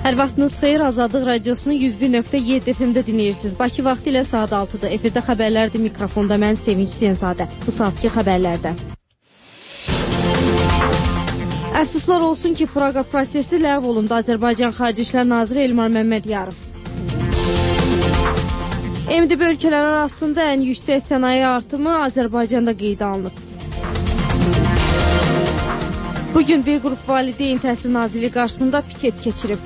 Hər vaxtınız xeyir, Azadlıq Radiosunu 101.7 FM-də dinləyirsiniz. Bakı vaxtı ilə saat 6-dır. Efirdə xəbərlərdir, mikrofonda mən Sevinç Hüseynzadə. Bu saatki xəbərlərdə. Əfsuslar olsun ki, Praqa prosesi ləğv olundu. Azərbaycan Xarici İşlər Naziri Elmar Məmmədiyarov. MDB ölkələri arasında ən yüksək sənaye artımı Azərbaycanda qeydə alınıb. Bugün bir qrup valideyn Təhsil Nazirliyi qarşısında piket keçirib.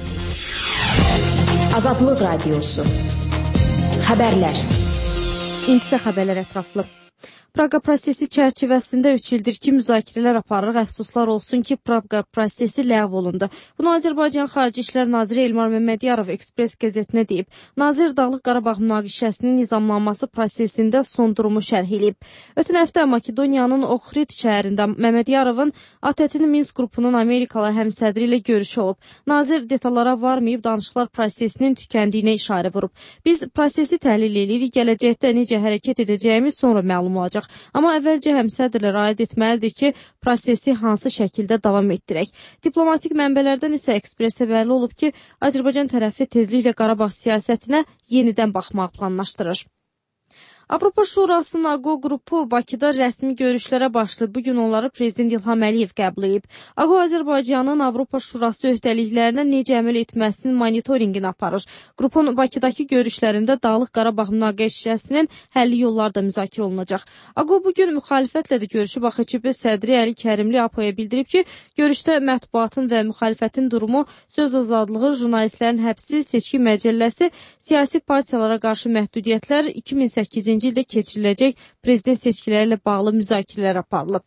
Azadlıq Radiosu. Xəbərlər. İntisə xəbərlər ətraflı. Praqa prosesi çərçivəsində 3 ildir ki, müzakirələr aparırıq. Əfsuslar olsun ki, Praqa prosesi ləğv olundu. Bunu Azərbaycan Xarici İşlər Naziri Elmar Məmmədiyarov Ekspres qəzetinə deyib. Nazir Dağlıq Qarabağ münaqişəsinin nizamlanması prosesində son durumu şərh edib. Ötən həftə Makedoniyanın Ohrid şəhərində Məmmədyarovun ATƏT-in Minsk qrupunun Amerikalı həmsədri ilə görüşü olub. Nazir detallara varmayıb danışıqlar prosesinin tükəndiyinə işarə vurub. Biz prosesi təhlil edirik, gələcəkdə necə hərəkət edəcəyimiz sonra məlum olacaq. Amma əvvəlcə həmsədrlər aid etməlidir ki, prosesi hansı şəkildə davam etdirək. Diplomatik mənbələrdən isə Ekspresə bəlli olub ki, Azərbaycan tərəfi tezliklə Qarabağ siyasətinə yenidən baxmaq planlaşdırır. Avropa Şurasının AQO qrupu Bakıda rəsmi görüşlərə başlayıb. Bugün onları Prezident İlham Əliyev qəbul edib. AQO Azərbaycanın Avropa Şurası öhdəliklərinə necə əməl etməsinin monitorinqini aparır. Qrupun Bakıdakı görüşlərində Dağlıq Qarabağ münaqişəsinin həlli yolları da müzakirə olunacaq. AQO bugün müxalifətlə də görüşüb. AXÇB sədri Əli Kərimli APOya bildirib ki, görüşdə mətbuatın və müxalifətin durumu, söz azadlığı, jurnalistlərin həbsi, seçki məcəlləsi, siyasi partiyalara qarşı məhdudiyyətlər 2008-ci ildə keçiriləcək prezident seçkiləri ilə bağlı müzakirələr aparılıb.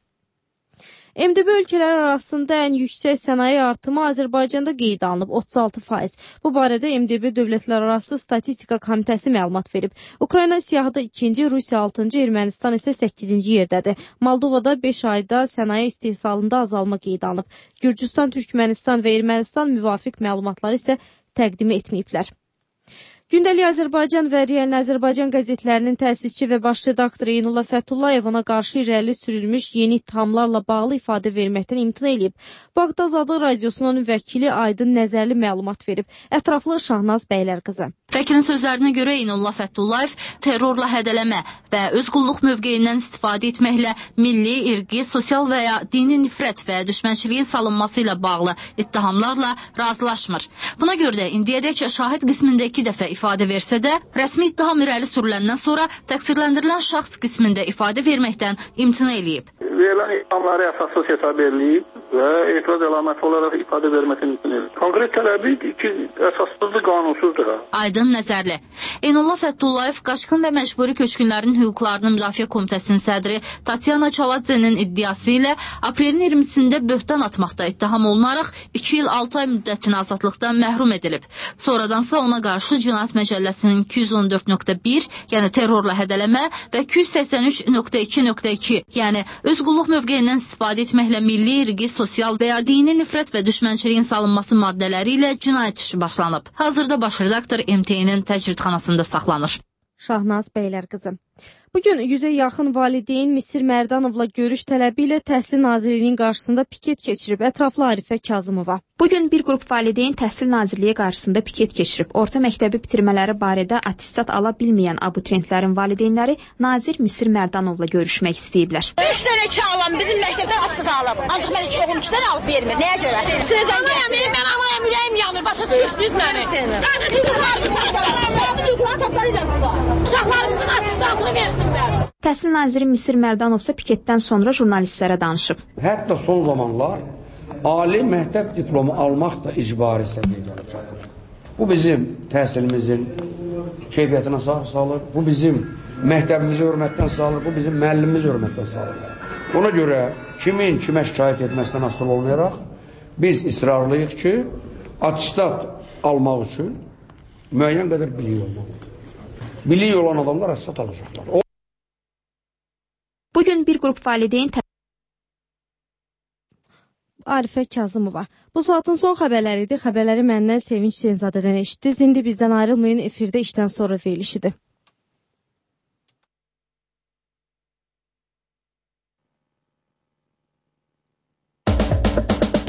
MDB ölkələri arasında ən yüksək sənaye artımı Azərbaycanda qeydə alınıb 36%. Bu barədə MDB Dövlətlərarası Statistika Komitəsi məlumat verib. Ukrayna siyahıda 2-ci, Rusiya 6-cı, Ermənistan isə 8-ci yerdədir. Moldovada 5 ayda sənaye istehsalında azalma qeydə alınıb. Gürcüstan, Türkmənistan və Ermənistan müvafiq məlumatları isə təqdim etməyiblər. Gündəlik Azərbaycan və Real Azərbaycan qəzetlərinin təsisçi və baş redaktoru Eynullah Fəthullayev ona qarşı irəli sürülmüş yeni ittihamlarla bağlı ifadə verməkdən imtina edib. Bu haqda Azadlıq Radiosunun vəkili Aydın Nəzərli məlumat verib. Ətraflı Şahnaz Bəylərqızı. Vəkilin sözlərinə görə Eynullah Fəthullayev terrorla hədələmə və öz qulluq mövqeyindən istifadə etməklə milli, irqi, sosial və ya dini nifrət və düşmənçiliyin salınması ilə bağlı ittihamlarla razılaşmır. Buna görə də indiyədək şahid qismində 2 dəfə ifadə versə də, rəsmi ittiham irəli sürüləndən sonra təqsirləndirilən şəxs qismində ifadə verməkdən imtina eləyib. Verilən ittihamları əsassız hesab edilib və etiraz əlaməti olaraq ifadə verməsini imtina edilib. Konkret tələbi ki, əsassızdır, qanunsuzdur. Aydın Nəzərli. Eynullah Fəthullayev Qaçqın və Məcburi Köçkünlərin Hüquqlarının Müdafiə Komitəsinin sədri Tatyana Çaladzenin iddiası ilə aprelin 20-sində böhtan atmaqda ittiham olunaraq 2 il 6 ay müddətinə azadlıqdan məhrum edilib. Sonradansa ona qarşı Cinayət Məcəlləsinin 214.1, yəni terrorla hədələmə və 283.2.2, yəni öz qulluq mövqeyindən istifadə etməklə milli, irqi, sosial və ya dini nifrət və düşmənçiliyin salınması maddələri ilə cinayət işi başlanıb. Hazırda baş redaktor MTN-nin təcridxanasında saxlanır. Şahnaz Bəylərqızı. Bugün 100-ə yaxın valideyn Misir Mərdanovla görüş tələbi ilə Təhsil Nazirliyinin qarşısında piket keçirib. Ətraflı Arifə Kazımova. Bugün bir qrup valideyn Təhsil Nazirliyi qarşısında piket keçirib. Orta məktəbi bitirmələri barədə attestat ala bilməyən abituriyentlərin valideynləri Nazir Misir Mərdanovla görüşmək istəyiblər. 5 dənə ki alan bizim məktəbdən attestat alıb. Ancaq mən 2 oğlum 2 dənə alıb vermir. Nəyə görə? Mən alayım, ürəyim yanır. Başa düşürsünüz məni. Uşaqlarımızın attestatını versinlər. Təhsil Naziri Misir Mərdanovsa piketdən sonra jurnalistlərə danışıb. Hətta son zamanlar ali məktəb diplomu almaq da icbari səviyyəyə gəlib çatır. Bu bizim təhsilimizin keyfiyyətinə salır, bu bizim məktəbimizi hörmətdən salır, bu bizim müəllimimizi hörmətdən salır. Ona görə kimin kimə şikayət etməsindən asılı olmayaraq biz israrlıyıq ki, attestat almaq üçün müəyyən qədər bilik olmalıdır. Bilik olan adamlar attestat alacaqlar. Bugün bir qrup valideyn Arifə Kazımova. Bu saatın son xəbərləri idi. Xəbərləri məndən Sevinç Hüseynzadədən eşitdiniz. İndi bizdən ayrılmayın. Efirdə işdən sonra verilişidir.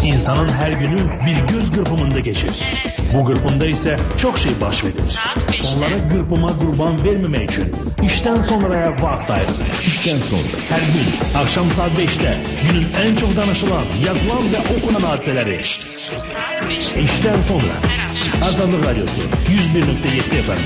İnsanın her günü bir göz kırpımında geçir. Bu kırpımda ise çok şey baş verir. Onlara kırpıma kurban vermemek için işten sonraya vaxt ayrılır. İşten sonra her gün akşam saat 5'te günün en çok danışılan, yazılan ve okunan hadiseleri. İşten sonra Azadlıq Radyosu 101.7 FM.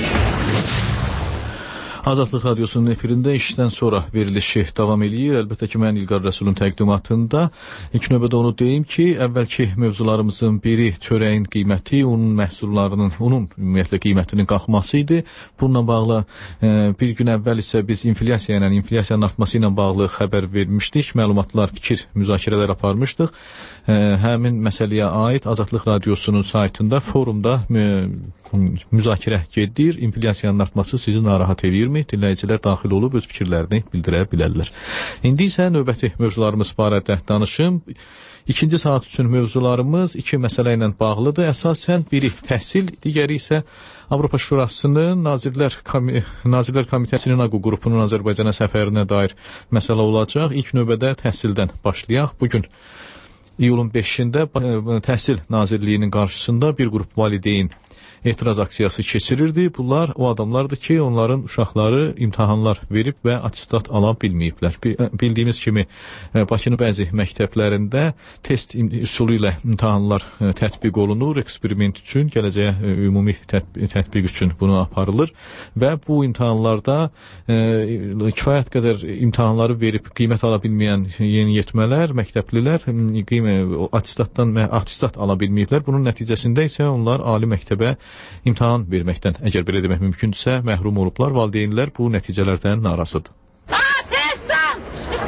Azadlıq Radyosunun efirində işdən sonra verilişi davam edir. Əlbəttə ki, mən İlqar Rəsulun təqdimatında ilk növbədə onu deyim ki, əvvəlki mövzularımızın biri çörəyin qiyməti, unun məhsullarının, unun ümumiyyətlə qiymətinin qalxması idi. Bununla bağlı bir gün əvvəl isə biz inflyasiyanın artması ilə bağlı xəbər vermişdik. Məlumatlar, fikir, müzakirələr aparmışdıq. Həmin məsələyə aid Azadlıq Radyosunun saytında, forumda müzakirə gedir. İnflyasiyanın artması sizi narahat edirmi? Dinləyicilər daxil olub öz fikirlərini bildirə bilərlər. İndi isə növbəti mövzularımız barədə danışım. İkinci saat üçün mövzularımız iki məsələ ilə bağlıdır. Əsasən biri təhsil, digəri isə Avropa Şurasının Nazirlər Komitəsinin AQU qrupunun Azərbaycana səfərinə dair məsələ olacaq. İlk növbədə təhsildən başlayaq. Bugün iyulun 5-də Təhsil Nazirliyinin qarşısında bir qrup valideyn etiraz aksiyası keçirirdi. Bunlar o adamlardır ki, onların uşaqları imtahanlar verib və attestat ala bilməyiblər. Bildiyimiz kimi Bakının bəzi məktəblərində test üsulu ilə imtahanlar tətbiq olunur, eksperiment üçün, gələcəyə ümumi tətbiq üçün bunu aparılır və bu imtahanlarda kifayət qədər imtahanları verib qiymət ala bilməyən yeniyetmələr, məktəblilər attestat ala bilməyiblər. Bunun nəticəsində isə onlar ali məktəbə imtahan verməkdən, əgər belə demək mümkündürsə, məhrum olublar. Valideynlər bu nəticələrdən narazıdır. Attestat!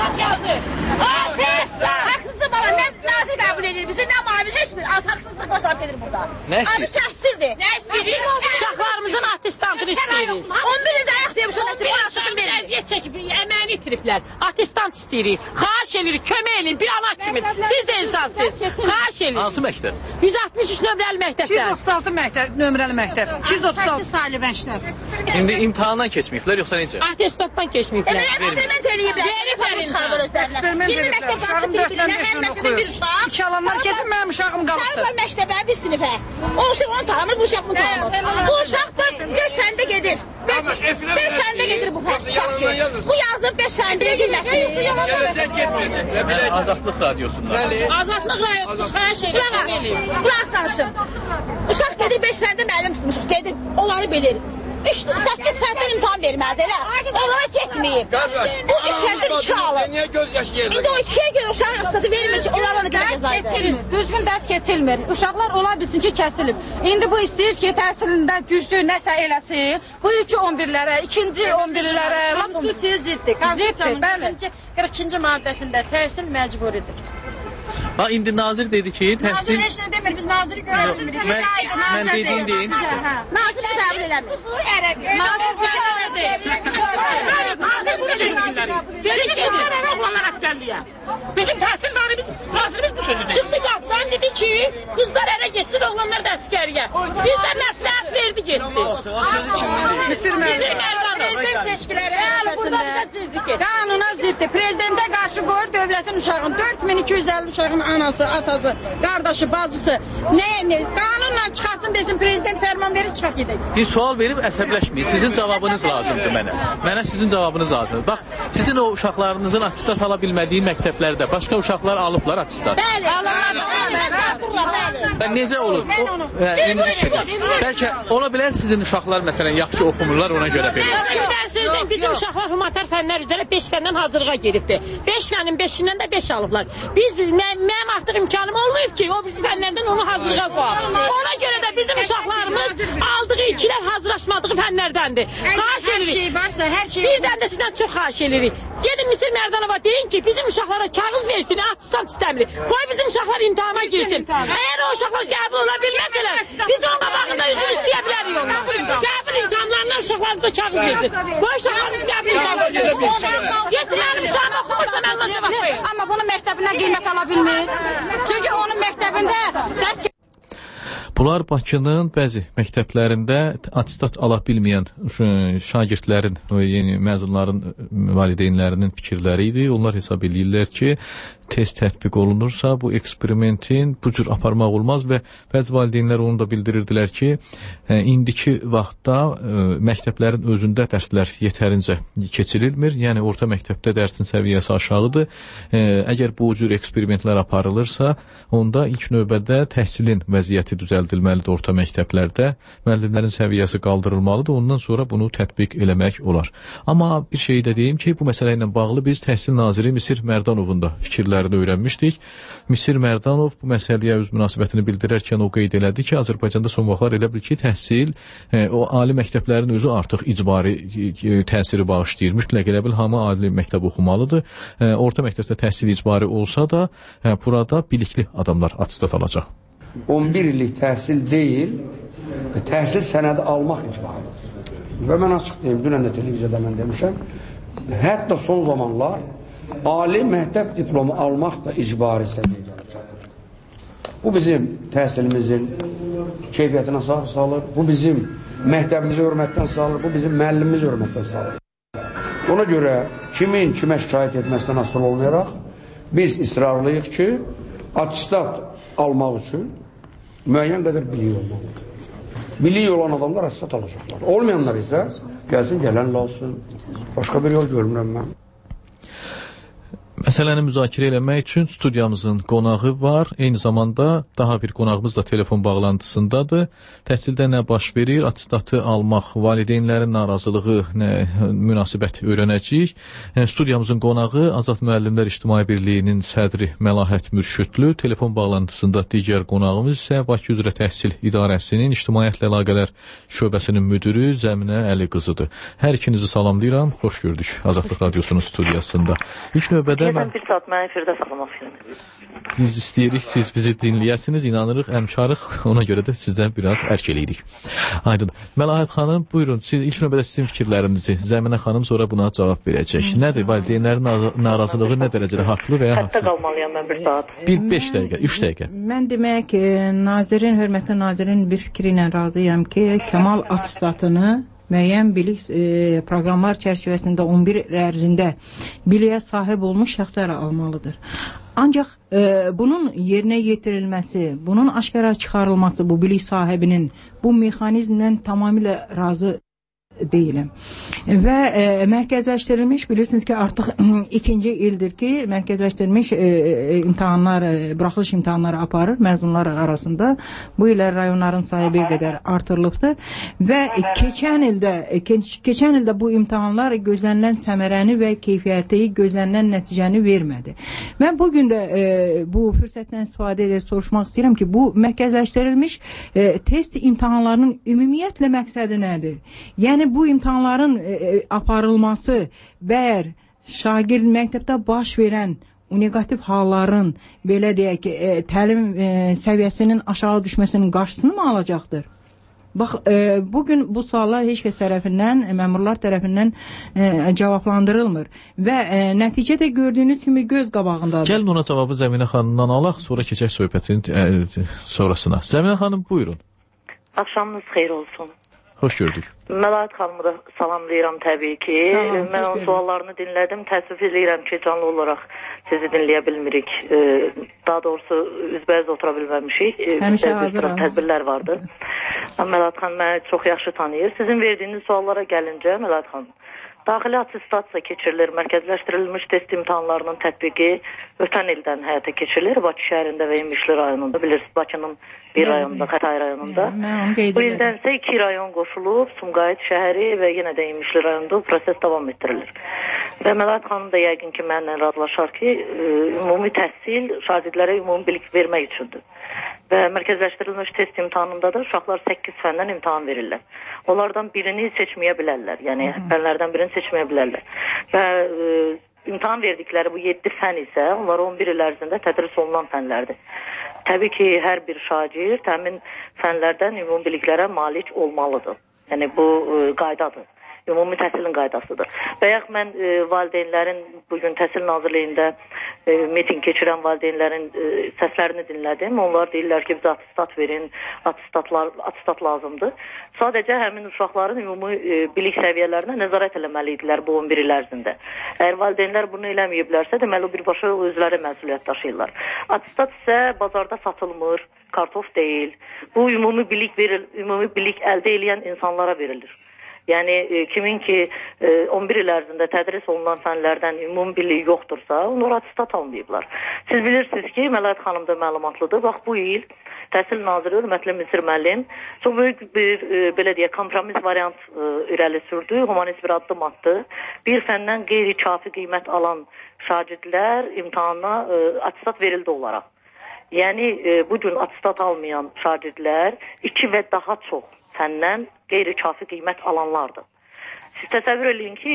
Attestat! Haksızlık bana ne nazir kabul edilir, bizi ne muamil, hiçbir haksızlık başarıp gelir burada. Ne istiyor? Abi təhsildir. Ne istiyor? Uşaqlarımızın attestantını istiyirik. 11 ildə ayaq demiş o məktəbə açıqın verir. Əziyyət çəkib, əməyini itiriblər. Attestant istiyirik. Xahiş edirik, kömək edin, bir ana kimi. Siz də insansınız. Xahiş edin. Hansı məktəb? 163 nömrəli məktəblər. 236 nömrəli məktəb. 236 saylı məktəb. İndi imtahandan keçməyiblər, yoxsa necə? Attestantdan keçməyiblər. Eksperiment eləyiblər. Eksperiment eləyiblər. İki alanlar kesin mənim uşağım qalıbdır. Sayıblar məktəbə bir sinifə. O uşaq onu tanımır, bu uşaq bunu tanımır. Bu uşaq 5 fəndə gedir. 5 fəndə gedir bu fəndə. Bu yazıb 5 fəndə bilməkdir. Gələcək getməyəcək. Azadlıq Radyosu'nda. Azadlıq Radyosu xahiş edir. Qulaq danışım. Uşaq gedir 5 fəndə müəllim tutmuşuq. Gedir, onları bilir. 8 fənddən imtahan verməlidir. Onlara getməyib. Bu 3 fənddən 2 alır. Niyə göz yaşı yerində? İndi o 2-yə görə uşaq ruxsatı vermir ki, onlarla qədər cəzaydır. Düzgün dərs keçilmir. Uşaqlar ola bilsin ki, kəsilib. İndi bu istəyir ki, təhsilində güclü nəsə eləsin. Bu ilki 11-lərə, ikinci 11-lərə. Konstitusiya ziddir. Konstitusiyanın 42-ci maddəsində təhsil məcburidir. Ha, indi nazir dedi ki, təhsil... Nazir heç nə demir, biz naziri görə bilmirik. Mən dediyin deyin. Nazir bu qəbul eləmir. Nazir bunu deyirlər. Dedi ki, oğlanlar əskərliyə. Bizim nazirimiz bu sözü deyir. Çıxdı qapıdan dedi ki, qızlar ərə geçsin, oğlanlar da əskəriyə. Biz də məsləhət verdi getdi. Misir Mərdanov. Prezident seçkiləri ərəfəsində qanuna ziddir. Prezidentə qarşı qoyur dövlətin uşağın 4250 uşağın anası, atası, qardaşı, bacısı. Qanunla çıxarsın desin, prezident fərman verir, çıxaq gedək. Bir sual verib əsəbləşməyin. Sizin cavabınız lazımdır mənə. Mənə sizin cavabınız lazımdır. Bax, sizin o uşaqlarınızın attestat ala bilmədiyi məktəblərdə başqa uşaqlar alıblar attestat. Bəli. Necə olur? Bəlkə ola bilər sizin uşaqlar məsələn yaxşı oxumurlar, ona görə belə. Bizim uşaqlar humanitar fənlər üzrə 5 fəndən hazırlığa gedibdir. 5 fənin 5-indən də 5 alıblar. Mənim artıq imkanım olmayıb ki, o bizim fənlərdən onu hazırlığa qoyaq. Ona görə də bizim uşaqlarımız aldığı 2-lər hazırlaşmadığı fənlərdəndir. Xahiş edirik. Birdən də sizdən çox xahiş edirik. Gedin Misir Mərdanova deyin ki, bizim uşaqlara kağız versin, attestat istəmirik. Qoy bizim uşaqlar imtahana girsin. Əgər o uşaqlar qəbul ola bilməsələr, biz onun qabağında üzr istəyə bilərik ondan. Qəbul imtahanlarından uşaqlarımıza kağız versin. Qoy uşaqlarımız qəbul imtahanına girsin. Yesin mənim uşağım oxumursa mən ona cavab verin. Amma bunun məktəbinə qiymət ala bilmir. Çünki onun məktəbində dərs... Bunlar Bakının bəzi məktəblərində attestat ala bilməyən şagirdlərin, yeni məzunların valideynlərinin fikirləri idi. Onlar hesab edirlər ki, test tətbiq olunursa, bu eksperimentin bu cür aparmaq olmaz və bəzi valideynlər onu da bildirirdilər ki, indiki vaxtda məktəblərin özündə dərslər yetərincə keçirilmir, yəni orta məktəbdə dərsin səviyyəsi aşağıdır. Əgər bu cür eksperimentlər aparılırsa, onda ilk növbədə təhsilin vəziyyəti düzəldilməlidir orta məktəblərdə, müəllimlərin səviyyəsi qaldırılmalıdır, ondan sonra bunu tətbiq eləmək olar. Amma bir şey də deyim ki, bu məsələ ilə bağlı biz Təhsil Naziri Misir Mərdanovun da fikirlərini öyrənmişdik. Misir Mərdanov bu məsələyə öz münasibətini bildirərkən o qeyd elədi ki, Azərbaycanda son vaxtlar elə bil ki, təhsil, o ali məktəblərin özü artıq icbari təsiri bağışlayır. Mütləq elə bil hamı ali məktəb oxumalıdır. Orta məktəbdə təhsil icbari olsa da, burada bilikli adamlar attestat alacaq. 11 illik təhsil deyil, təhsil sənədi almaq icbaridir. Və mən açıq deyim, dünən də televiziyada mən demişəm, hətta son zamanlar ali məktəb diplomu almaq da icbari səviyyəyə gəlib çatır. Bu bizim təhsilimizin keyfiyyətinə salır, bu bizim məktəbimizi hörmətdən salır, bu bizim müəllimimizi hörmətdən salır. Ona görə kimin kimə şikayət etməsindən asılı olmayaraq, biz israrlıyıq ki, attestat almaq üçün müəyyən qədər bilik olmalıdır. Bilik olan adamlar attestat alacaqlar. Olmayanlar isə gəlsin, gələn alsın. Başqa bir yol görmürəm mən. Məsələni müzakirə eləmək üçün studiyamızın qonağı var. Eyni zamanda daha bir qonağımız da telefon bağlantısındadır. Təhsildə nə baş verir, attestatı almaq, valideynlərin narazılığı, nə münasibət öyrənəcəyik. Studiyamızın qonağı Azad Müəllimlər İctimai Birliyinin sədri Məlahət Mürşüdlü. Telefon bağlantısında digər qonağımız isə Bakı üzrə Təhsil İdarəsinin İctimaiyyətlə Əlaqələr şöbəsinin müdürü Zəminə Əli qızıdır. Hər ikinizi salamlayıram. Xoş gördük Azadlıq Radiosunun studiyasında. İlk növbədə bir saat məni efirdə saxlamaq istəyirəm. Biz istəyirik, siz bizi dinləyəsiniz, inanırıq, əmkarıq, ona görə də sizdən biraz ərk eləyirik. Aydın. Məlahət xanım, buyurun, ilk növbədə sizin fikirlərinizi, Zəminə xanım sonra buna cavab verəcək. Nədir, valideynlərin narazılığı nə dərəcədə haqlı və ya haqsız? Hətta qalmalıyam mən bir saat. 5 dəqiqə, 3 dəqiqə. Mən demək, hörmətli nazirin bir fikri ilə razıyam ki, Kəmal attestatını müəyyən bilik proqramlar çərçivəsində 11 il ərzində biliyə sahib olmuş şəxslər almalıdır. Ancaq bunun yerinə yetirilməsi, bunun aşkara çıxarılması bu bilik sahibinin bu mexanizmdən tamamilə razı deyiləm. Və mərkəzləşdirilmiş, bilirsiniz ki, artıq 2-ci ildir ki, mərkəzləşdirilmiş imtahanlar, buraxılış imtahanları aparır məzunlar arasında. Bu illər rayonların sayı bir qədər artırılıbdır və keçən ildə bu imtahanlar gözlənilən səmərəni və keyfiyyəti, gözlənilən nəticəni vermədi. Mən bugün də bu fürsətdən istifadə edib soruşmaq istəyirəm ki, bu mərkəzləşdirilmiş test imtahanlarının ümumiyyətlə məqsədi nədir? Yəni bu imtahanların aparılması və şagird məktəbdə baş verən negativ halların, belə deyək ki, təlim səviyyəsinin aşağı düşməsinin qarşısını mı alacaqdır? Bax, bugün bu suallar heç kəs tərəfindən, məmurlar tərəfindən cavablandırılmır və nəticə də gördüyünüz kimi göz qabağındadır. Gəlin ona cavabı Zəminə xanımdan alaq, sonra keçək söhbətin sonrasına. Zəminə xanım, buyurun. Axşamınız xeyir olsun. Xoş gördük. Məlahət xanımı da salamlayıram təbii ki. Mən onun suallarını dinlədim. Təəssüf edirəm ki, canlı olaraq sizi dinləyə bilmirik. Daha doğrusu üzbəyiz otura bilməmişik. Həmişə hazıram. Tədbirlər vardı. Məlahət xanım məni çox yaxşı tanıyır. Sizin verdiyiniz suallara gəlincə, Məlahət xanım, daxili attestasiya keçirilir, mərkəzləşdirilmiş test imtahanlarının tətbiqi ötən ildən həyata keçirilir Bakı şəhərində və İmişli rayonunda. Bilirsiniz, Bakının bir rayonunda, Xətay rayonunda. Bu ildənsə 2 rayon qoşulub, Sumqayıt şəhəri və yenə də İmişli rayonunda proses davam etdirilir. Və Məlahət xanım da yəqin ki, mənlə razılaşar ki, ümumi təhsil şagirdlərə ümumi bilik vermək üçündür. Və mərkəzləşdirilmiş test imtahanında da uşaqlar 8 fəndən imtahan verirlər. Onlardan birini seçməyə bilərlər, yəni fənlərdən birini seçməyə bilərlər. Və imtahan verdikləri bu 7 fən isə onlar 11 il ərzində tədris olunan fənlərdir. Təbii ki, hər bir şagird həmin fənlərdən ümumi biliklərə malik olmalıdır. Yəni bu qaydadır. ümumi təhsilin qaydasıdır. Bayaq mən valideynlərin bugün Təhsil Nazirliyində miting keçirən valideynlərin səslərini dinlədim. Onlar deyirlər ki, bizə atistat verin, atistat lazımdır. Sadəcə həmin uşaqların ümumi bilik səviyyələrinə nəzarət eləməliydilər bu 11 il ərzində. Əgər valideynlər bunu eləməyiblərsə, deməli birbaşa özləri məsuliyyət daşıyırlar. Atistat isə bazarda satılmır, kartof deyil. Bu ümumi bilik əldə edən insanlara verilir. Yəni kimin ki 11 il ərzində tədris olunan fənlərdən ümumi biliyi yoxdursa, onlar atistat almayıblar. Siz bilirsiniz ki, Məlahət xanım da məlumatlıdır. Bax bu il Təhsil Naziri hörmətli Misir müəllim çox böyük bir belə deyək kompromis variant irəli sürdü, humanist bir addım atdı. Bir fəndən qeyri-kafi qiymət alan şagirdlər imtahana atistat verildi olaraq. Yəni bu gün atistat almayan şagirdlər 2 və daha çox fəndən qeyri-kafi qiymət alanlardır. Siz təsəvvür eləyin ki,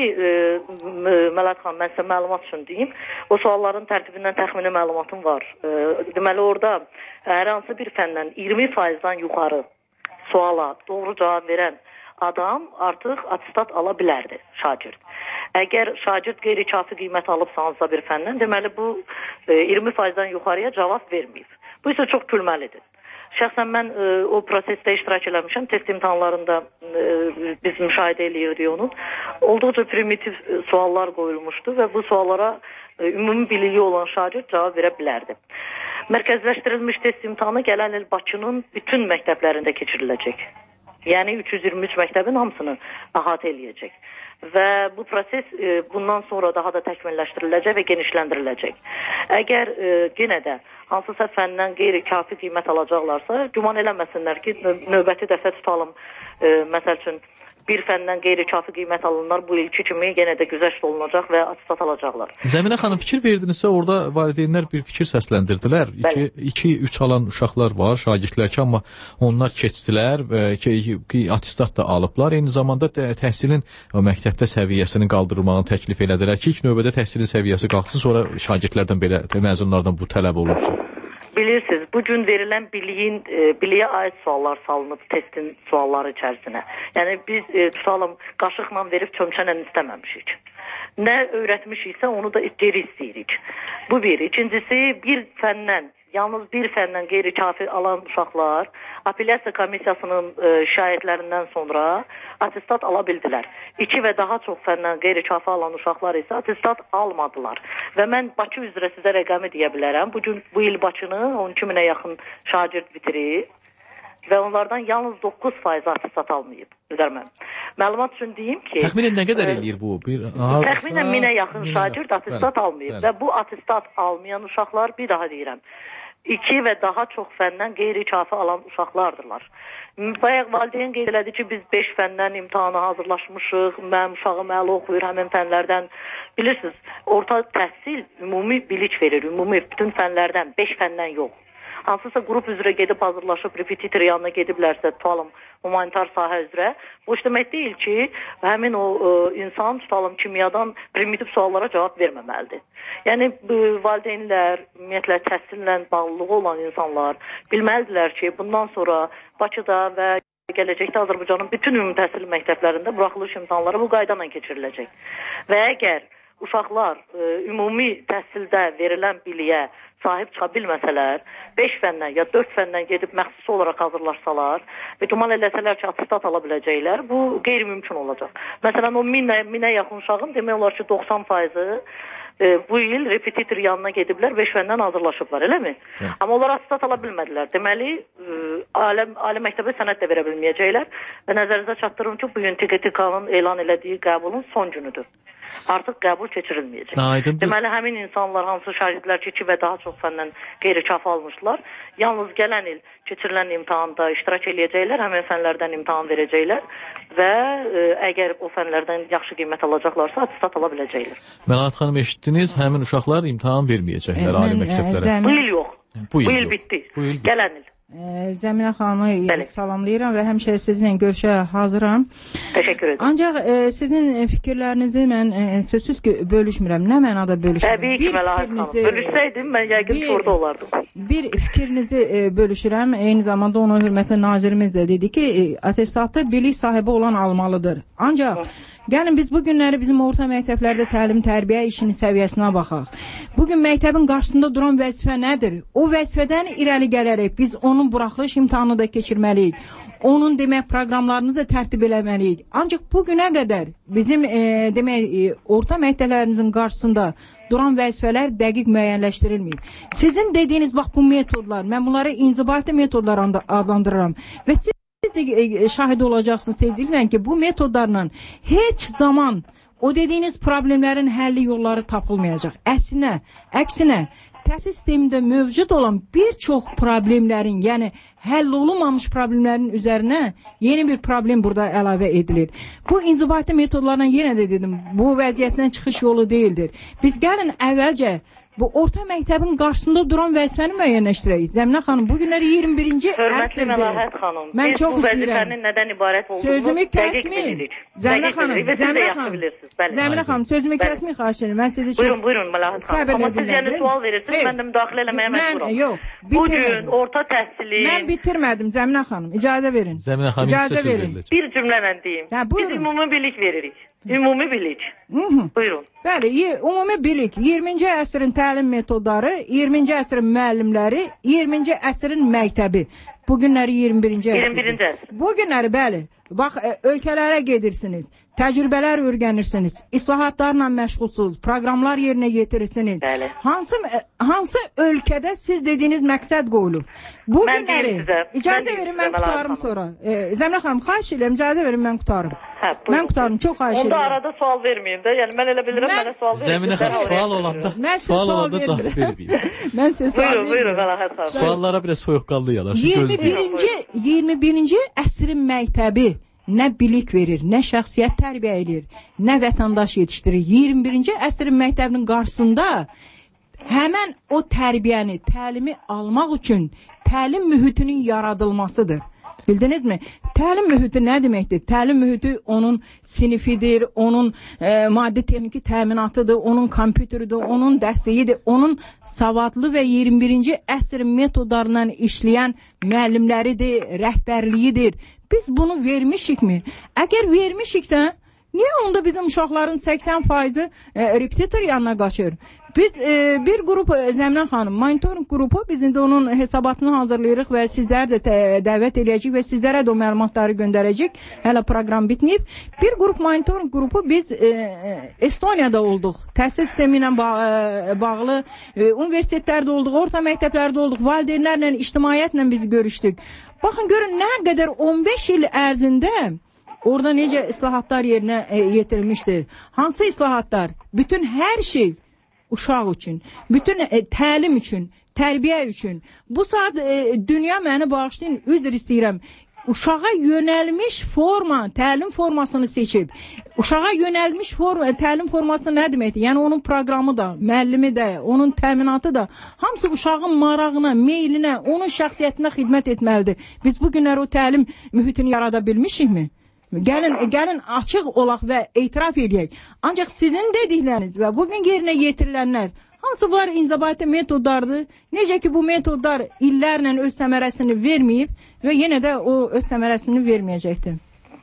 Məlahət xanım, mən sizə məlumat üçün deyim, o sualların tərtibindən təxmini məlumatım var. Deməli, orada hər hansı bir fəndən 20%-dan yuxarı suala doğru cavab verən adam artıq atistat ala bilərdi, şagird. Əgər şagird qeyri-kafi qiymət alıbsanızsa bir fəndən, deməli bu 20%-dan yuxarıya cavab verməyib. Bu isə çox gülməlidir. Şəxsən mən o prosesdə iştirak eləmişəm. Test imtahanlarında biz müşahidə eləyirdik onu. Olduqca primitiv suallar qoyulmuşdu və bu suallara ümumi biliyi olan şagird cavab verə bilərdi. Mərkəzləşdirilmiş test imtahanı gələn il Bakının bütün məktəblərində keçiriləcək. Yəni 323 məktəbin hamısını əhatə eləyəcək. Və bu proses bundan sonra daha da təkmilləşdiriləcək və genişləndiriləcək. Əgər yenə də hansısa fəndən qeyri-kafi qiymət alacaqlarsa, güman eləməsinlər ki, növbəti dəfə tutalım, məsəl üçün bir fəndən qeyri-kafi qiymət alınlar, bu ilki kimi yenə də güzəşt olunacaq və atistat alacaqlar. Zəminə xanım, fikir verdinizsə, orada valideynlər bir fikir səsləndirdilər. 2-3 alan uşaqlar var, şagirdlər ki, amma onlar keçdilər və atistat da alıblar. Eyni zamanda təhsilin məktəbdə səviyyəsinin qaldırılmağını təklif elədilər ki, ilk növbədə təhsilin səviyyəsi qalxsın, sonra şagirdlərdən belə, məzunlardan bu tələb olunsun. Bilirsiniz, bugün verilən biliyə aid suallar salınıb testin sualları içərisinə. Yəni biz tutalım, qaşıqla verib çömçənlə istəməmişik. Nə öyrətmişiksə onu da geri istəyirik. Bu bir. İkincisi, yalnız bir fəndən qeyri-kafi alan uşaqlar apellyasiya komissiyasının şikayətlərindən sonra atistat ala bildilər. 2 və daha çox fəndən qeyri-kafi alan uşaqlar isə atistat almadılar. Və mən Bakı üzrə sizə rəqəmi deyə bilərəm. Bu il Bakını 12 minə yaxın şagird bitirib və onlardan yalnız 9% atistat almayıb. Məlumat üçün deyim ki... Təxminən nə qədər eləyir bu? Təxminən 1000-ə yaxın şagird atistat almayıb və bu atistat almayan uşaqlar, bir daha deyirəm, 2 və daha çox fəndən qeyri-kafi alan uşaqlardırlar. Bayaq valideyn qeyd elədi ki, biz 5 fəndən imtahana hazırlaşmışıq, mənim uşağım əli oxuyur həmin fənlərdən. Bilirsiniz, orta təhsil ümumi bilik verir, ümumi bütün fənlərdən, 5 fəndən yox. Hansısa qrup üzrə gedib hazırlaşıb, repetitor yanına gediblərsə, tutalım, humanitar sahə üzrə. Bu iş demək deyil ki, həmin o insan, tutalım, kimyadan primitiv suallara cavab verməməlidir. Yəni, valideynlər, ümumiyyətlə, təhsillə bağlılığı olan insanlar bilməlidirlər ki, bundan sonra Bakıda və gələcəkdə Azərbaycanın bütün ümumi təhsil məktəblərində buraxılış imtahanları bu qayda ilə keçiriləcək. Və əgər uşaqlar ümumi təhsildə verilən biliyə sahib çıxa bilməsələr, 5 fəndən ya 4 fəndən gedib məxsus olaraq hazırlaşsalar və güman eləsələr ki, atistat ala biləcəklər, bu qeyri-mümkün olacaq. Məsələn, o 1000-ə yaxın uşağın demək olar ki, 90%-ı bu il repetitor yanına gediblər, 5 fəndən hazırlaşıblar, eləmi? Amma onlar atistat ala bilmədilər. Deməli, ali məktəbə sənəd də verə bilməyəcəklər və nəzərinizə çatdırım ki, bugün TQTK-nın elan elədiyi qəbulun son günüdür. Artıq qəbul keçirilməyəcək. Deməli, həmin insanlar, hansı şagirdlər ki, 2 və daha çox fəndən qeyri-kafi almışlar, yalnız gələn il keçirilən imtahanda iştirak eləyəcəklər, həmin fənlərdən imtahan verəcəklər və əgər o fənlərdən yaxşı qiymət alacaqlarsa, atistat ala biləcəklər. Məlahət xanım, eşitdiniz, həmin uşaqlar imtahan verməyəcəklər ali məktəblərə. Bu il yox. Bu il bitdi. Gələn il. Zəminə xanımı salamlayıram və həmişə sizinlə görüşə hazıram. Təşəkkür edirəm. Ancaq sizin fikirlərinizi mən sözsüz bölüşmürəm. Nə mənada bölüşmürəm? Təbii ki, Məlahət xanım. Bölüşsəydim, mən yəqin orada olardım. Bir fikrinizi bölüşürəm. Eyni zamanda onu hörmətli nazirimiz də dedi ki, atestatı bilik sahibi olan almalıdır. Ancaq Gəlin biz bu günləri bizim orta məktəblərdə təlim-tərbiyə işinin səviyyəsinə baxaq. Bugün məktəbin qarşısında duran vəzifə nədir? O vəzifədən irəli gələrək biz onun buraxılış imtahanını da keçirməliyik. Onun demək proqramlarını da tərtib eləməliyik. Ancaq bu günə qədər bizim demək orta məktəblərimizin qarşısında duran vəzifələr dəqiq müəyyənləşdirilməyib. Sizin dediyiniz bax bu metodlar, mən bunları inzibati metodlar adlandırıram və siz də şahid olacaqsınız tezliklə ki, bu metodlarla heç zaman o dediyiniz problemlərin həlli yolları tapılmayacaq. Əksinə, təhsil sistemində mövcud olan bir çox problemlərin, yəni həll olunmamış problemlərin üzərinə yeni bir problem burada əlavə edilir. Bu inzibati metodlarla yenə də dedim, bu vəziyyətdən çıxış yolu deyildir. Biz gəlin əvvəlcə bu orta məktəbin qarşısında duran vəzifəni müəyyənləşdirək. Zəminə xanım, bugünləri 21-ci əsrdir. Məlahət xanım, mən biz çox bu istəyirəm. Vəzifənin nədən ibarət olduğunu sözümü dəqiq bilirik. Zəminə xanım, sözümü kəsməyin, xahiş edirəm. Mən sizi çox Buyurun, Məlahət xanım. Amma siz yəni sual verirsiniz, mən də müdaxilə eləməyə məcburam. Yox, bugün orta təhsilin... Mən bitirmədim, Zəminə xanım. İcazə verin. Zəminə xanım, İcazə verin. Bir cümlə deyim. Biz ümumi bilik veririk. Ümumi bilik. Buyurun. Bəli, ümumi bilik. 20-ci əsrin təlim metodları, 20-ci əsrin müəllimləri, 20-ci əsrin məktəbi. Bugünləri 21-ci əsr. 21-ci əsr. Bugünləri, bəli. Bax, ölkələrə gedirsiniz. Təcrübələr öyrənirsiniz, islahatlarla məşğulsunuz, proqramlar yerinə yetirirsiniz. Bəli. Hansı ölkədə siz dediyiniz məqsəd qoyulur? Bu günləri, icazə verin, mən qutarım sonra. Zəminə xanım, xahiş edirəm, icazə verin, mən qutarım. Mən qutarım, çox xahiş edirəm. Onda arada sual verməyim də, yəni mən elə bilirəm, mənə sual verin. Zəminə xanım, sual olanda cavab verməyim. Mən sizə sual verməyim. Buyurun, Məlahət xanım. Suallara biraz soyuqqanlı yanaşın. 21-ci əsrin məktəbi nə bilik verir, nə şəxsiyyət tərbiyə edir, nə vətəndaş yetişdirir. 21-ci əsrin məktəbinin qarşısında həmən o tərbiyəni, təlimi almaq üçün təlim mühitinin yaradılmasıdır. Bildinizmi? Təlim mühiti nə deməkdir? Təlim mühiti onun sinifidir, onun maddi texniki təminatıdır, onun kompüteridir, onun dəstəyidir, onun savadlı və 21-ci əsrin metodlarından işləyən müəllimləridir, rəhbərliyidir. Biz bunu vermişikmi? Əgər vermişiksə, niyə onda bizim uşaqların 80%-i repetitor yanına qaçır? Biz bir qrup, Zəminə xanım, monitoring qrupu, biz indi onun hesabatını hazırlayırıq və sizləri də dəvət eləyəcək və sizlərə də o məlumatları göndərəcək. Hələ proqram bitməyib. Bir qrup monitoring qrupu biz Estoniyada olduq. Təhsil sistemi ilə bağlı, universitetlərdə olduq, orta məktəblərdə olduq, valideynlərlə, ictimaiyyətlə biz görüşdük. Baxın, görün, nə qədər 15 il ərzində orada necə islahatlar yerinə yetirilmişdir. Hansı islahatlar? Bütün hər şey uşaq üçün, bütün təlim üçün, tərbiyə üçün. Bu saat dünya məni bağışlayın, üzr istəyirəm. Uşağa yönəlmiş forma, təlim formasını seçib. Uşağa yönəlmiş təlim forması nə deməkdir? Yəni onun proqramı da, müəllimi də, onun təminatı da, hamısı uşağın marağına, meylinə, onun şəxsiyyətinə xidmət etməlidir. Biz bu günlər o təlim mühitini yarada bilmişikmi? Gəlin açıq olaq və etiraf edək. Ancaq sizin dedikləriniz və bugün yerinə yetirilənlər, hamısı bunlar inzibati metodlardır. Necə ki bu metodlar illərlə öz səmərəsini verməyib və yenə də o öz səmərəsini verməyəcəkdir.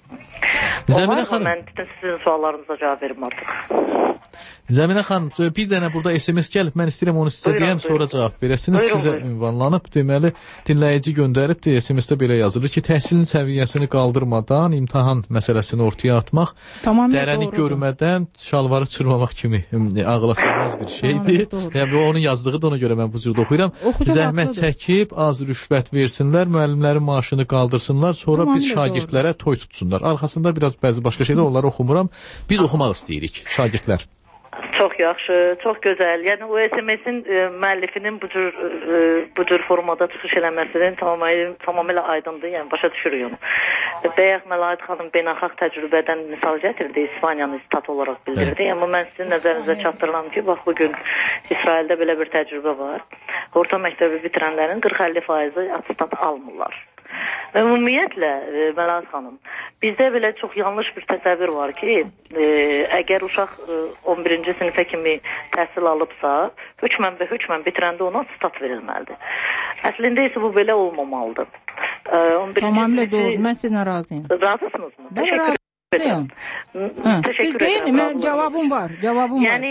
Zəminə xanım, mən sizin suallarınıza cavab verim artıq. Zəminə xanım, bir dənə burada SMS gəlib, mən istəyirəm onu sizə deyəm, sonra cavab verəsiniz. Sizə ünvanlanıb, deməli, dinləyici göndərib, SMS-də belə yazılır ki, təhsilin səviyyəsini qaldırmadan imtahan məsələsini ortaya atmaq, dərəni görmədən şalvarı çırmamaq kimi ağla sığmaz bir şeydir. Yəni, onun yazdığı da ona görə mən bu cürdə oxuyuram. Zəhmət çəkib, az rüşvət versinlər, müəllimlərin maaşını qaldırsınlar, sonra biz şagirdlərə toy tutsunlar. Arxasında biraz bəzi başqa şeylər, onları oxumuram. Biz oxumaq istəyirik, şagirdlər. Çox yaxşı, çox gözəl. Yəni o SMS-in müəllifinin bu cür formada çıxış eləməsinin tamamilə aydındır, yəni başa düşürük onu. Bəyək Məlahət xanım beynəlxalq təcrübədən misal gətirdi, İspaniyanı istat olaraq bildirdi. Amma mən sizin nəzərinizə çatdırıram ki, bax bugün İsraildə belə bir təcrübə var. Orta məktəbi bitirənlərin 40-50% atestat almırlar. Ümumiyyətlə, Məlahət xanım, bizdə belə çox yanlış bir təsəvvür var ki, əgər uşaq 11-ci sinifə kimi təhsil alıbsa, hökmən bitirəndə ona atestat verilməlidir. Əslində isə bu belə olmamalıdır. Tamamilə doğru, mən sizinlə razıyım. Razısınızmı? Mən razıyım. bağışlayın. Siz deyin, mən cavabım var. Yəni,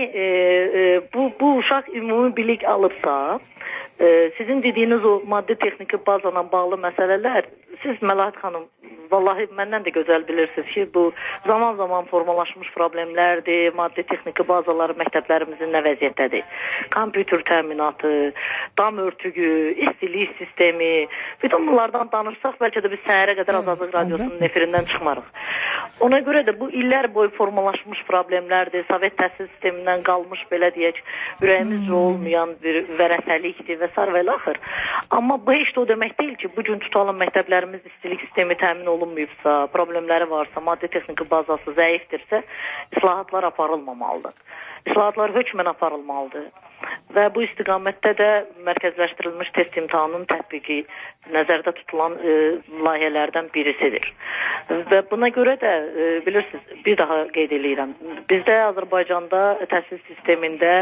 bu uşaq ümumi bilik alıbsa, sizin dediyiniz o maddi texniki bazla bağlı məsələlər, siz Məlahət xanım, vallahi məndən də gözəl bilirsiniz ki, bu zaman formalaşmış problemlərdir, maddi texniki bazaları məktəblərimizin nə vəziyyətdədir. Kompüter təminatı, dam örtüyü, istilik sistemi, bütün bunlardan danışsaq, bəlkə də biz səhərə qədər Azadlıq Radiosunun efirindən çıxmarıq. Ona görə də bu illər boyu formalaşmış problemlərdir, Sovet təhsil sistemindən qalmış, belə deyək, ürəyimizcə olmayan bir vərəsəlikdir və s. və axır. Amma bu heç də o demək deyil ki, bugün tutalım məktəblərimiz istilik sistemi təmin olunmayıbsa, problemləri varsa, maddi texniki bazası zəifdirsə, islahatlar aparılmamalıdır. İslahatlar hökmən aparılmalıdır. Və bu istiqamətdə də mərkəzləşdirilmiş test imtahanının tətbiqi nəzərdə tutulan layihələrdən birisidir. Və buna görə də bilirsiniz, bir daha qeyd edirəm. Bizdə Azərbaycanda təhsil sistemində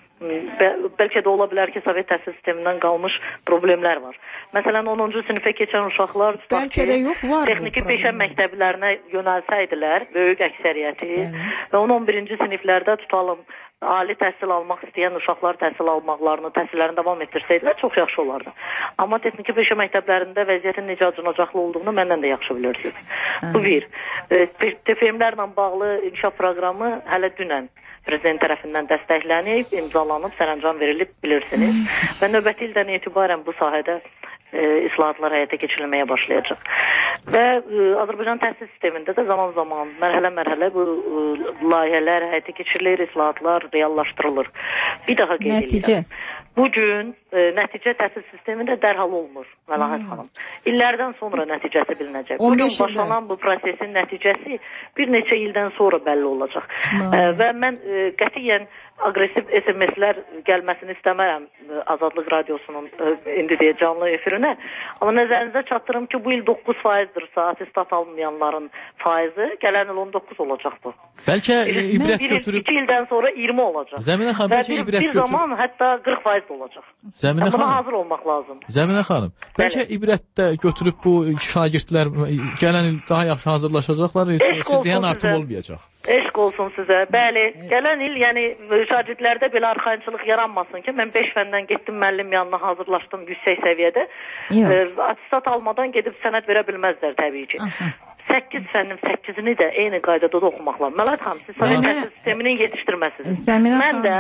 bəlkə də ola bilər ki, Sovet təhsil sistemindən qalmış problemlər var. Məsələn, 10-cu sinifə keçən uşaqlar texniki peşə məktəblərinə yönəlsəydilər, böyük əksəriyyəti və 10-11-ci siniflərdə tutalım, ali təhsil almaq istəyən uşaqlar təhsil almaqlarını, təhsillərini davam etdirsəydilər, çox yaxşı olardı. Amma texniki peşə məktəblərində vəziyyətin necə acınacaqlı olduğunu məndən də yaxşı bilirsiniz. Bu bir. TFM-lərlə bağlı inkişaf proqramı hələ dünən prezident tərəfindən dəstəklənib, imzalanıb, sərəncam verilib, bilirsiniz. Və növbəti ildən etibarən bu sahədə islahatlar həyata keçirilməyə başlayacaq. Və Azərbaycan təhsil sistemində də zaman-zaman, mərhələ-mərhələ bu layihələr həyata keçirilir, islahatlar reallaşdırılır. Bir daha qeyd edirəm. Bugün nəticə təhsil sistemində dərhal olmur, Məlahət xanım. İllərdən sonra nəticəsi bilinəcək. Bugün başlanan bu prosesin nəticəsi bir neçə ildən sonra bəlli olacaq. Və mən qətiyyən aqressiv SMS-lər gəlməsini istəmərəm Azadlıq Radiosunun indi deyə canlı efirinə. Amma nəzərinizə çatdırım ki, bu il 9%-dirsə attestat almayanların faizi, gələn il 19 olacaq bu. Bəlkə ibrət götürüb... 2 ildən sonra 20 olacaq. Zəminə xanım, bəlkə ibrət götürüb... Bir zaman hətta 40% olacaq. Zəminə xanım... Buna hazır olmaq lazım. Zəminə xanım, bəlkə ibrətdə götürüb bu şagirdlər gələn il daha yaxşı hazırlaşacaqlar, siz deyən artım olmayacaq. Eşq olsun sizə. Bəli, gələn il, yəni şagirdlərdə belə arxayınçılıq yaranmasın ki, mən 5 fəndən getdim müəllim yanına hazırlaşdım yüksək səviyyədə. Attestat almadan gedib sənəd verə bilməzlər təbii ki. 8 fənnin 8-ini də eyni qaydada da oxumaq lazım. Məlahət xanım, siz Sovet təhsil sisteminin yetişdirməsiniz. Mən də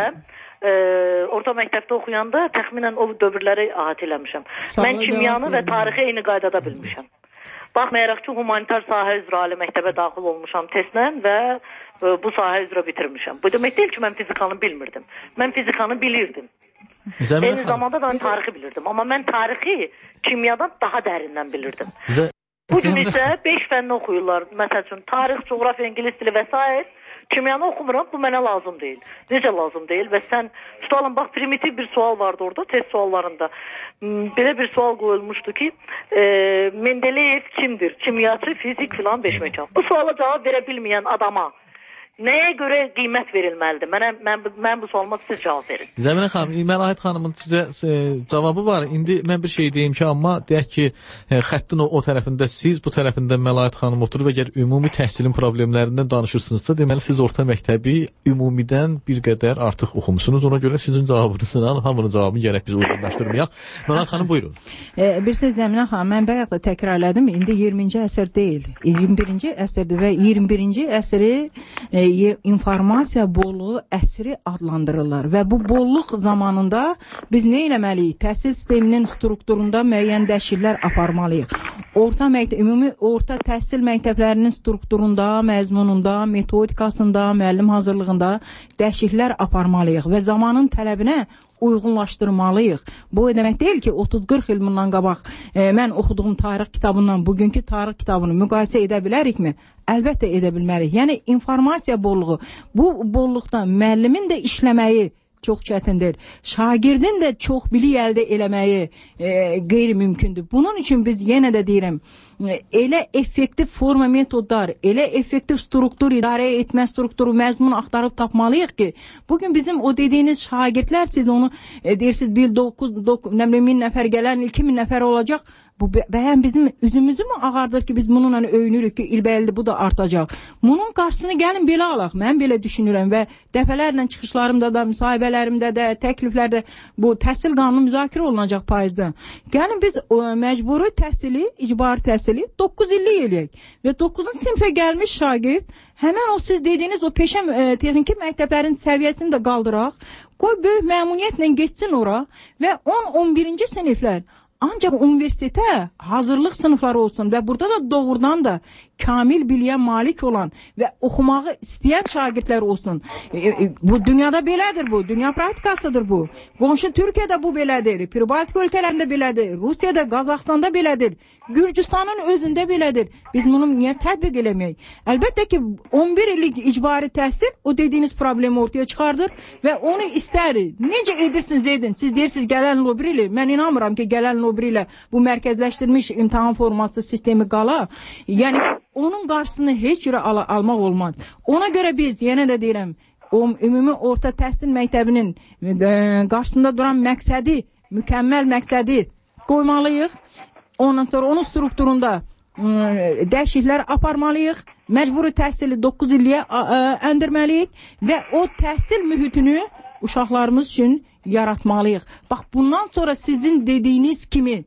orta məktəbdə oxuyanda təxminən o dövrləri əhatə eləmişəm. Mən kimyanı və tarixi eyni qaydada bilmişəm. Baxmayaraq ki, humanitar sahə üzrə ali məktəbə daxil olmuşam testlə və bu sahə üzrə bitirmişəm. Bu demək deyil ki, mən fizikanı bilmirdim. Mən fizikanı bilirdim. Eyni zamanda da mən tarixi bilirdim. Amma mən tarixi kimyadan daha dərindən bilirdim. Bugün isə 5 fənni oxuyurlar. Məsəl üçün, tarix, coğrafiya, ingilis dili və s. Kimyanı oxumuram, bu mənə lazım deyil. Necə lazım deyil? Və sən, tutalım, bax, primitiv bir sual vardı orada, test suallarında. Belə bir sual qoyulmuşdu ki, Mendeleyev kimdir? Kimyaçı, fizik filan 5 mekan. Bu suala cavab verə bilməyən adama nəyə görə qiymət verilməlidir? Mən bu sualıma siz cavab verin. Zəminə xanım, Məlahət xanımın sizə cavabı var. İndi mən bir şey deyim ki, amma deyək ki, xəttin o tərəfində siz, bu tərəfində Məlahət xanım oturub, əgər ümumi təhsilin problemlərindən danışırsınızsa, deməli siz orta məktəbi ümumidən bir qədər artıq oxumusunuz. Ona görə sizin cavabınızdan hamının cavabını gərək biz uyğunlaşdırmayaq. Məlahət xanım, buyurun. Bir söz Zəminə xanım, mən bayaq da təkrarladım, indi 20-ci əsr deyil, 21-ci əsrdir və 21-ci əsri informasiya bolluğu əsri adlandırırlar və bu bolluq zamanında biz nə eləməliyik? Təhsil sisteminin strukturunda müəyyən dəyişikliklər aparmalıyıq. Ümumi orta təhsil məktəblərinin strukturunda, məzmununda, metodikasında, müəllim hazırlığında dəyişikliklər aparmalıyıq və zamanın tələbinə uyğunlaşdırmalıyıq. Bu demək deyil ki, 30-40 il bundan qabaq mən oxuduğum tarix kitabından bugünkü tarix kitabını müqayisə edə bilərikmi? Əlbəttə edə bilmərik. Yəni, informasiya bolluğu, bu bolluqda müəllimin də işləməyi çox çətindir. Şagirdin də çox bilik əldə eləməyi qeyri-mümkündür. Bunun üçün biz yenə də deyirəm, elə effektiv forma metodlar, elə effektiv struktur, idarə etmə strukturu, məzmun axtarıb tapmalıyıq ki, bugün bizim o dediyiniz şagirdlər, siz onu deyirsiniz, 1000 nəfər gələn il 2000 nəfər olacaq, Bu bəyən bizim üzümüzü mü ağardır ki, biz bununla öyünürük ki, ilbəyildir, bu da artacaq. Bunun qarşısını gəlin belə alaq. Mən belə düşünürəm və dəfələrlə çıxışlarımda da, müsahibələrimdə də, təkliflərdə bu təhsil qanunu müzakirə olunacaq payızda. Gəlin biz məcburi təhsili, icbari təhsili 9 illik eləyək. Və 9-cu sinifə gəlmiş şagird həmən o siz dediyiniz o peşə texniki məktəblərin səviyyəsini də qaldıraq. Qoy böyük məmnuniyyətlə geçsin ora və 10-11-ci siniflər ancaq universitetə hazırlıq sınıfları olsun və burada da doğrudan da kamil biliyə malik olan və oxumağı istəyən şagirdlər olsun. Bu dünyada belədir bu. Dünya praktikasıdır bu. Qonşu Türkiyədə bu belədir. Pribaltika ölkələrində belədir. Rusiyada, Qazaxstanda belədir. Gürcüstanın özündə belədir. Biz bunu niyə tətbiq eləməyik? Əlbəttə ki, 11 illik icbari təhsil o dediyiniz problemi ortaya çıxardır və onu istərik. Necə edirsiniz edin? Siz deyirsiniz gələn lobri ilə. Mən inanmıram ki, gələn lobri ilə bu mərkəzləşdirilmiş imtahan forması sistemi qala. Yəni ki, onun qarşısını heç cürə almaq olmaz. Ona görə biz, yenə də deyirəm, o ümumi orta təhsil məktəbinin qarşısında duran məqsədi, mükəmməl məqsədi qoymalıyıq. Ondan sonra onun strukturunda dəyişikliklər aparmalıyıq. Məcburi təhsili 9 illiyə endirməliyik və o təhsil mühitini uşaqlarımız üçün yaratmalıyıq. Bax, bundan sonra sizin dediyiniz kimi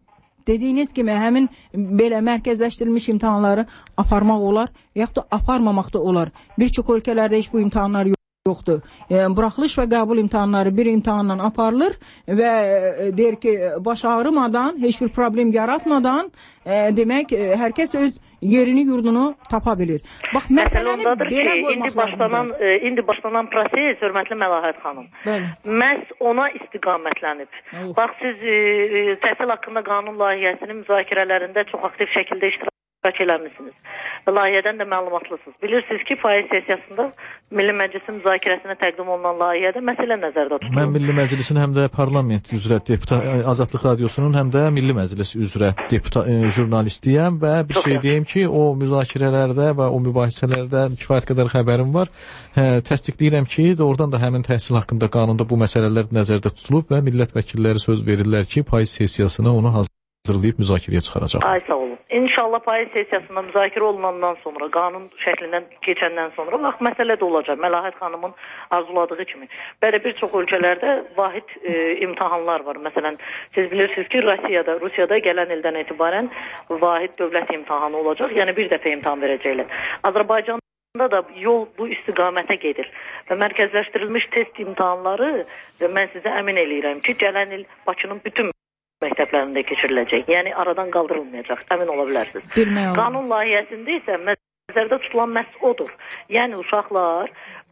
həmin belə mərkəzləşdirilmiş imtahanları aparmaq olar, yaxud da aparmamaq da olar. Bir çox ölkələrdə heç bu imtahanlar yoxdur. Buraxılış və qəbul imtahanları bir imtahanla aparılır və deyir ki, baş ağrımadan, heç bir problem yaratmadan demək, hər kəs öz yerini, yurdunu tapa bilir. Bax, məsələni belə qoymaq lazımdır. İndi başlanan proses, hörmətli Məlahət xanım, məhz ona istiqamətlənib. Bax, siz təhsil haqqında qanun layihəsinin müzakirələrində çox aktiv şəkildə iştirak eləmişsiniz. Layihədən də məlumatlısınız. Bilirsiniz ki, faiz sessiyasında Milli Məclisin müzakirəsinə təqdim olunan layihədə məsələ nəzərdə tutulur. Mən Milli Məclisin həm də parlament üzrə Azadlıq Radiosunun həm də Milli Məclis üzrə jurnalistiyəm və bir şey deyim ki, o müzakirələrdə və o mübahisələrdə kifayət qədər xəbərim var. Təsdiqləyirəm ki, oradan da həmin təhsil haqqında qanunda bu məsələlər nəzərdə tutulub və millət vəkilləri söz verirlər ki, faiz sessiyasına onu hazırlayıb müzakirəyə çıxaracaq. Ay sağ olun. İnşallah faiz sessiyasında müzakirə olunandan sonra, qanun şəklindən keçəndən sonra bax, məsələ də olacaq. Məlahət xanımın arzuladığı kimi. Bəli, bir çox ölkələrdə vahid imtahanlar var. Məsələn, siz bilirsiniz ki, Rusiyada gələn ildən etibarən vahid dövlət imtahanı olacaq. Yəni bir dəfə imtahan verəcəklər. Azərbaycanda da yol bu istiqamətə gedir. Və mərkəzləşdirilmiş test imtahanları mən sizə əmin eləyirəm ki, gələn il Bakının bütün məktəblərində keçiriləcək. Yəni aradan qaldırılmayacaq. Əmin ola bilərsiniz. Qanun layihəsində isə nəzərdə tutulan məhz odur. Yəni uşaqlar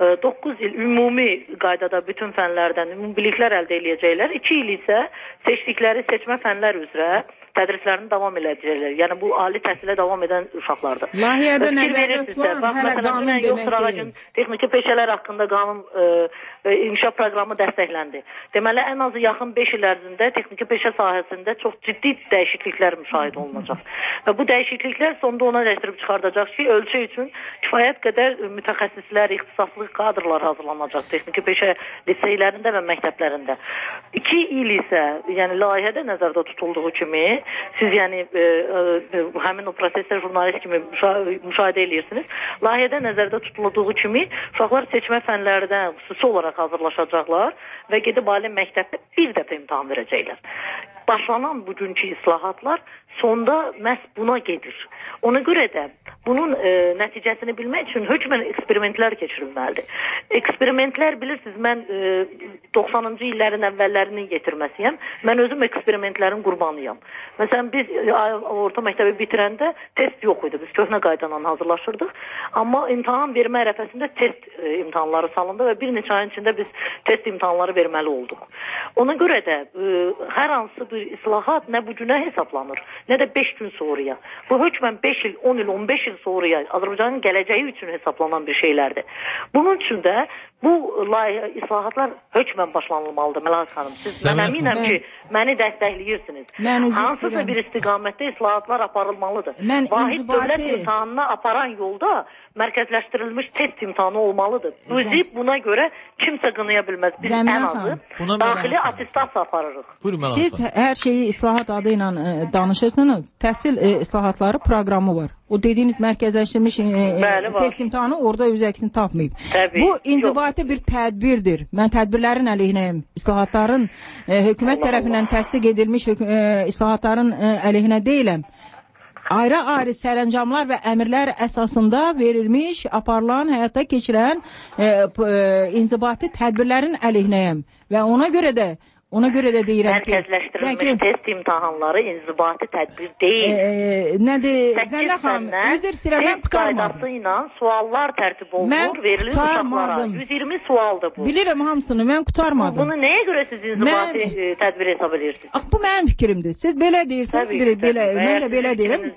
9 il ümumi qaydada bütün fənlərdən ümumi biliklər əldə edəcəklər. 2 il isə seçdikləri seçmə fənlər üzrə tədrislərini davam edəcəklər. Yəni bu ali təhsilə davam edən uşaqlardır. Layihədə nəzərdə tutulan hələ qanun demək texniki peşələr haqqında qanun inkişaf proqramı dəstəkləndi. Deməli, ən azı yaxın 5 il ərzində texniki peşə sahəsində çox ciddi dəyişikliklər müşahidə olunacaq. Və bu dəyişikliklər sonunda ona gətirib çıxardacaq ki, ölçü üçün kifayət qədər mütəxəssislər, ixtisaslı kadrlar hazırlanacaq texniki peşə liseylərində və məktəblərində. 2 il isə, yəni layihədə nəzərdə tutulduğu kimi, siz yəni həmin o prosesdə jurnalist kimi müşahidə edirsiniz. Layihədə nəzərdə tutulduğu kimi uşaqlar seçmə fənlərdən xüsusi olaraq hazırlaşacaqlar və gedib ali məktəbdə bir dəfə imtahan verəcəklər. Başlanan bugünkü islahatlar sonda məhz buna gedir. Ona görə də bunun nəticəsini bilmək üçün hökmən eksperimentlər keçirilməlidir. Eksperimentlər bilirsiniz, mən 90-cı illərin əvvəllərini yetirməsiyəm. Mən özüm eksperimentlərin qurbanıyam. Məsələn, biz orta məktəbi bitirəndə test yox idi. Biz köhnə qaydanla hazırlaşırdıq. Amma imtahan vermə ərəfəsində test imtahanları salındı və bir neçə ayın içində biz test imtahanları verməli olduq. Ona görə də hər hansı bir islahat nə bu günə hesablanır, nə də 5 gün sonraya. Bu hökmən 5 il, 10 il, 15 il il sonraya Azərbaycanın gələcəyi üçün hesablanan bir şeylərdir. Bunun üçün də bu islahatlar hökmən başlanılmalıdır Məlahət xanım. Siz mən əminəm ki, məni dəstəkləyirsiniz. Hansısa bir istiqamətdə islahatlar aparılmalıdır. Vahid dövlət imtahanına aparan yolda mərkəzləşdirilmiş test imtahanı olmalıdır. Bizi buna görə kimsə qınaya bilməz. Biz ən azı daxili attestasiya aparırıq. Siz hər şeyi islahat adı ilə danışırsınız. Təhsil islahatları proqramı var. O dediyiniz mərkəzləşdirilmiş test imtahanı orada öz əksini tapmayıb. Bu inzibati bir tədbirdir. Mən tədbirlərin əleyhinəyim. İslahatların hökumət tərəfindən təsdiq edilmiş islahatların əleyhinə deyiləm. Ayrı-ayrı sərəncamlar və əmrlər əsasında verilmiş, aparılan, həyata keçirilən inzibati tədbirlərin əleyhinəyim. Və ona görə də deyirəm ki, mərkəzləşdirilmiş test imtahanları inzibati tədbir deyil. Nədir? Zənnə xanım, üzr istəyirəm, mən qutarmadım. Test qaydası ilə suallar tərtib olunur, verilir uşaqlara. 120 sualdır bu. Bilirəm hamısını, mən qutarmadım. Bunu nəyə görə siz inzibati tədbir hesab edirsiniz? Bu mənim fikrimdir. Siz belə deyirsiniz, mən də belə deyirəm.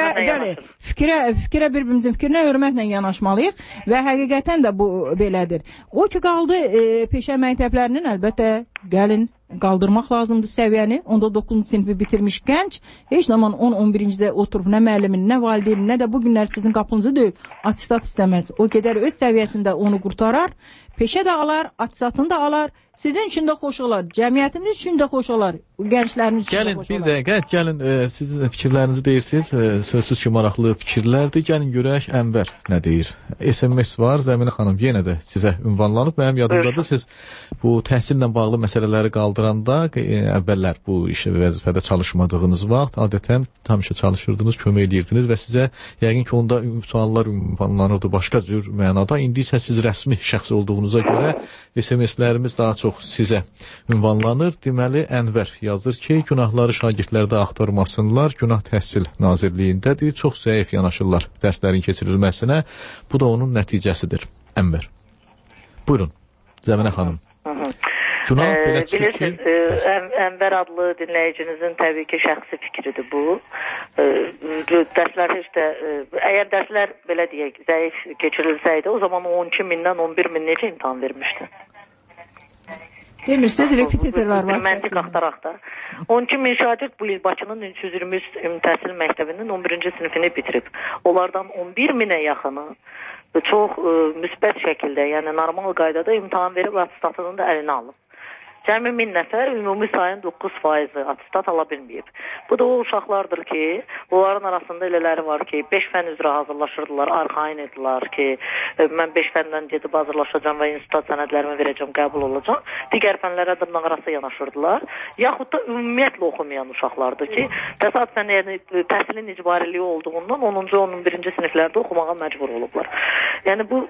Fikrə bir-birimizin fikrinə hörmətlə yanaşmalıyıq və həqiqətən də bu belədir. O ki, qaldı peşə məktəblərinin əlbəttə gəlin qaldırmaq lazımdır səviyyəni. Onda 9-cu sinifi bitirmiş gənc heç zaman 10-11-cidə oturub nə müəllimin, nə valideynin, nə də bu günlər sizin qapınızı döyüb attestat istəməz. O gedər öz səviyyəsində onu qurtarar, peşə də alar, attestatını da alar. Sizin üçün də xoş olar, cəmiyyətimiz üçün də xoş olar, gənclərimiz üçün də xoş olar. Bir dəqiqə, gəlin sizin fikirlərinizi deyirsiniz, sözsüz ki, maraqlı fikirlərdir. Gəlin görək Ənvər nə deyir. SMS var, Zəminə xanım yenə də sizə ünvanlanıb. Mənim yadımdadır, siz bu təhsillə bağlı məsələləri qaldıranda əvvəllər bu işi vəzifədə çalışmadığınız vaxt adətən həmişə çalışırdınız, kömək edirdiniz və sizə yəqin ki, onda suallar ünvanlanırdı başqa cür mənada. İndi isə siz rəsmi şəxs olduğunuza görə SMS-lərimiz daha çox sizə ünvanlanır. Deməli, Ənvər yazır ki, günahları şagirdlərdə axtarmasınlar. Günah Təhsil Nazirliyindədir. Çox zəif yanaşırlar dərslərin keçirilməsinə. Bu da onun nəticəsidir. Ənvər. Buyurun, Zəminə xanım. Günah belə çıxır ki... Ənvər adlı dinləyicinizin təbii ki, şəxsi fikridir bu. Dərslər heç də... Əgər dərslər belə deyək, zəif keçirilsəydi, o zaman 12 mindən 11 min necə imtahan vermişdi? Demirsiniz, repetitorlar var. Məntiq axtaraq da. 12 min şagird bu il Bakının 323 təhsil məktəbinin 11-ci sinifini bitirib. Onlardan 11 minə yaxını çox müsbət şəkildə, yəni normal qaydada imtahan verib attestatını da əlinə alıb. Cəmi 1000 nəfər ümumi sayın 9% attestat ala bilməyib. Bu da o uşaqlardır ki, onların arasında elələri var ki, 5 fən üzrə hazırlaşırdılar, arxain edilər ki, mən 5 fəndən gedib hazırlaşacağım və institut sənədlərimi verəcəm, qəbul olacağım. Digər fənlərə dırnaq arası yanaşırdılar. Yaxud da ümumiyyətlə oxumayan uşaqlardır ki, təsadüfən təhsilin icbariliyi olduğundan 10-cu, 11-ci siniflərdə oxumağa məcbur olublar. Yəni bu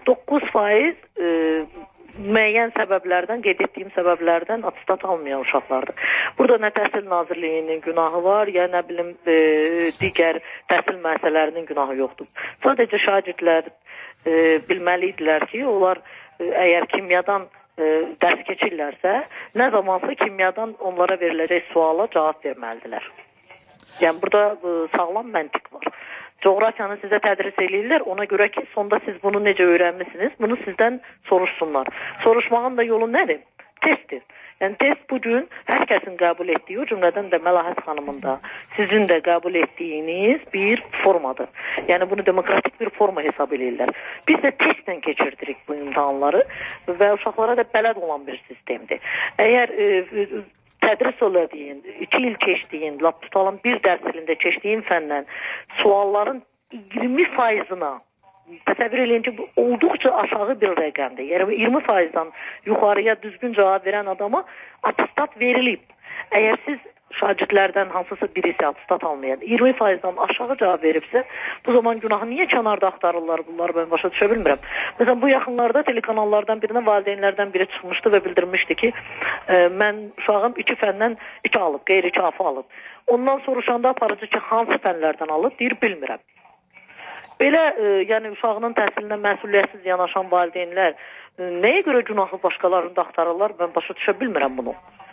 9% müəyyən səbəblərdən, qeyd etdiyim səbəblərdən attestat almayan uşaqlardır. Burada nə Təhsil Nazirliyinin günahı var, ya nə bilim digər təhsil müəssisələrinin günahı yoxdur. Sadəcə şagirdlər bilməlidirlər ki, onlar əgər kimyadan dərs keçirlərsə, nə zamansa kimyadan onlara veriləcək suala cavab verməlidirlər. Yəni burada sağlam məntiq var. Coğrafiyanı sizə tədris eləyirlər, ona görə ki, sonda siz bunu necə öyrənmisiniz, bunu sizdən soruşsunlar. Soruşmağın da yolu nədir? Testdir. Yəni test bugün hər kəsin qəbul etdiyi, o cümlədən də Məlahət xanımın da, sizin də qəbul etdiyiniz bir formadır. Yəni bunu demokratik bir forma hesab eləyirlər. Biz də testlə keçirdirik bu imtahanları və uşaqlara da bələd olan bir sistemdir. Əgər tədris elədiyin, 2 il keçdiyin, lap tutalım bir dərs ilində keçdiyin fəndən sualların 20%-ına təsəvvür eləyin ki, bu olduqca aşağı bir rəqəmdir. Yəni 20%-dan yuxarıya düzgün cavab verən adama attestat verilib. Əgər siz şagirdlərdən hansısa birisi attestat almayan 20%-dan aşağı cavab veribsə, bu zaman günahı niyə kənarda axtarırlar bunları mən başa düşə bilmirəm. Məsələn, bu yaxınlarda telekanallardan birinə valideynlərdən biri çıxmışdı və bildirmişdi ki, mən uşağım 2 fəndən 2 alıb, qeyri-kafi alıb. Ondan soruşanda aparıcı ki, hansı fənlərdən alıb, deyir, bilmirəm. Belə, yəni uşağının təhsilinə məsuliyyətsiz yanaşan valideynlər nəyə görə günahı başqalarında axtarırlar, mən başa düşə bilmirəm bunu.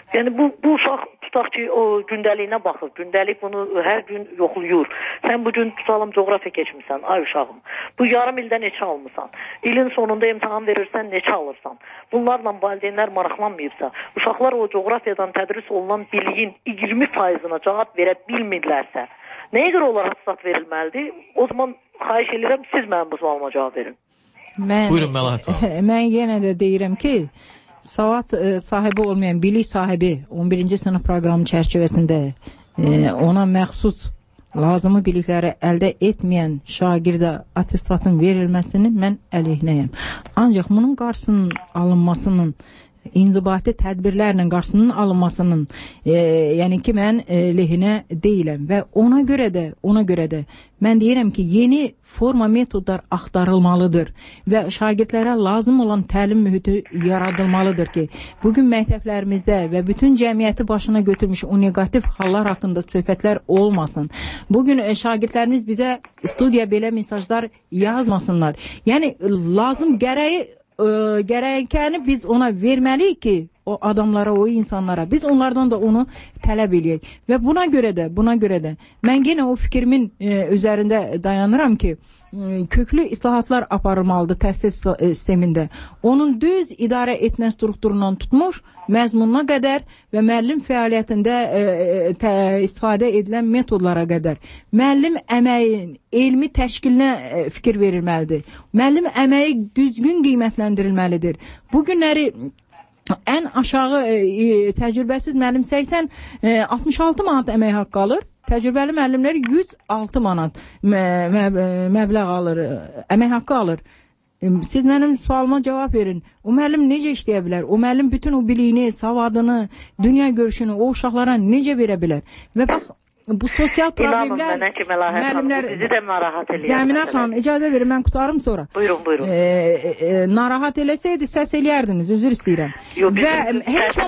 Yəni bu uşaq tutaq ki, o gündəliyinə baxır. Gündəlik bunu hər gün yoxlayır. Sən bu gün tutalım coğrafiya keçmisən, ay uşağım. Bu yarım ildə neçə almısan? İlin sonunda imtahan verirsən, neçə alırsan? Bunlarla valideynlər maraqlanmayıbsa, uşaqlar o coğrafiyadan tədris olunan biliyin 20%-ına cavab verə bilmirlərsə, nəyə görə onlara attestat verilməlidir? O zaman xahiş edirəm, siz mənim bu sualıma cavab verin. Buyurun Məlahət xanım. Mən yenə də deyirəm ki, savad sahibi olmayan, bilik sahibi 11-ci sınıf proqramı çərçivəsində ona məxsus lazımı bilikləri əldə etməyən şagirdə attestatın verilməsini mən əleyhinəyəm. Ancaq bunun qarşısının alınmasının, inzibati tədbirlərlə qarşısının alınmasının yəni ki, mən lehinə deyiləm və ona görə də mən deyirəm ki, yeni forma metodlar axtarılmalıdır və şagirdlərə lazım olan təlim mühiti yaradılmalıdır ki, bugün məktəblərimizdə və bütün cəmiyyəti başına götürmüş o negativ hallar haqqında söhbətlər olmasın. Bugün şagirdlərimiz bizə studiya belə mesajlar yazmasınlar. Yəni lazım gərəkəni biz ona verməliyik ki, o adamlara, o insanlara, biz onlardan da onu tələb eləyək. Və buna görə də mən yenə o fikrimin üzərində dayanıram ki, köklü islahatlar aparılmalıdır təhsil sistemində. Onun düz idarə etmə strukturundan tutmuş, məzmununa qədər və müəllim fəaliyyətində istifadə edilən metodlara qədər. Müəllim əməyin, elmi təşkilinə fikir verilməlidir. Müəllim əməyi düzgün qiymətləndirilməlidir. Bu günləri ən aşağı təcrübəsiz müəllim 66 manat əmək haqqı alır. Təcrübəli müəllimlər 106 manat məbləğ alır, əmək haqqı alır. Siz mənim sualıma cavab verin. O müəllim necə işləyə bilər? O müəllim bütün o biliyini, savadını, dünya görüşünü o uşaqlara necə verə bilər? Və bax, bu sosial problemlər müəllimlər bizi də narahat eləyir. Cəminə xanım, icazə verin, mən qutarım sonra. Buyurun. Narahat eləsəydi səs eləyərdiniz, üzr istəyirəm. Və heç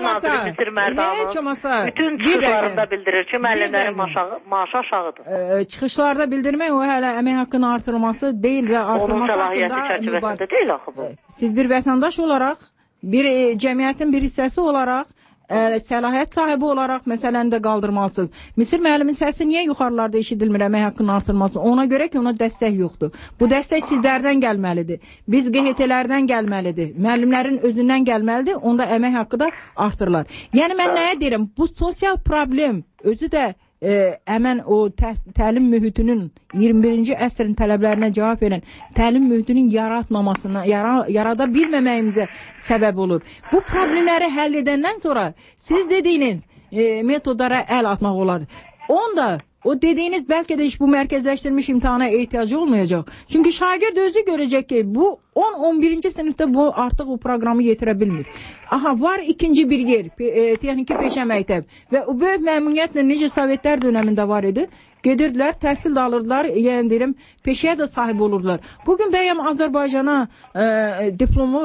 olmasa bütün çıxışlarında bildirir ki, müəllimlərin maaşı aşağıdır. Çıxışlarda bildirmək o hələ əmək haqqının artırılması deyil və artırılması haqqında çərçivəsində deyil axı bu. Siz bir vətəndaş olaraq, bir cəmiyyətin bir hissəsi olaraq səlahiyyət sahibi olaraq məsələni də qaldırmalısınız. Misir müəllimin səsi niyə yuxarılarda eşidilmir əmək haqqının artırılması? Ona görə ki, ona dəstək yoxdur. Bu dəstək sizlərdən gəlməlidir. Biz QHT-lərdən gəlməlidir. Müəllimlərin özündən gəlməlidir. Onda əmək haqqı da artırılar. Yəni mən nəyə deyirəm? Bu sosial problem özü də həmən o təlim mühitinin 21-ci əsrin tələblərinə cavab verən təlim mühitinin yaratmamasına, yarada bilməməyimizə səbəb olur. Bu problemləri həll edəndən sonra siz dediyiniz metodlara əl atmaq olar. Onda o dediğiniz belki de bu merkezleştirilmiş imtihana ihtiyacı olmayacak. Çünkü şagird özü görecek ki bu 10-11. sınıfta bu artık o programı yetirebilmir. Aha var ikinci bir yer, texniki peşə məktəb və o böyük məmnuniyyətlə necə Sovetlər döneminde var idi. Gedirdiler, təhsil de alırdılar, yəni deyirəm, peşəyə də sahib olurdular. Bugün bəyəm Azərbaycana diplomu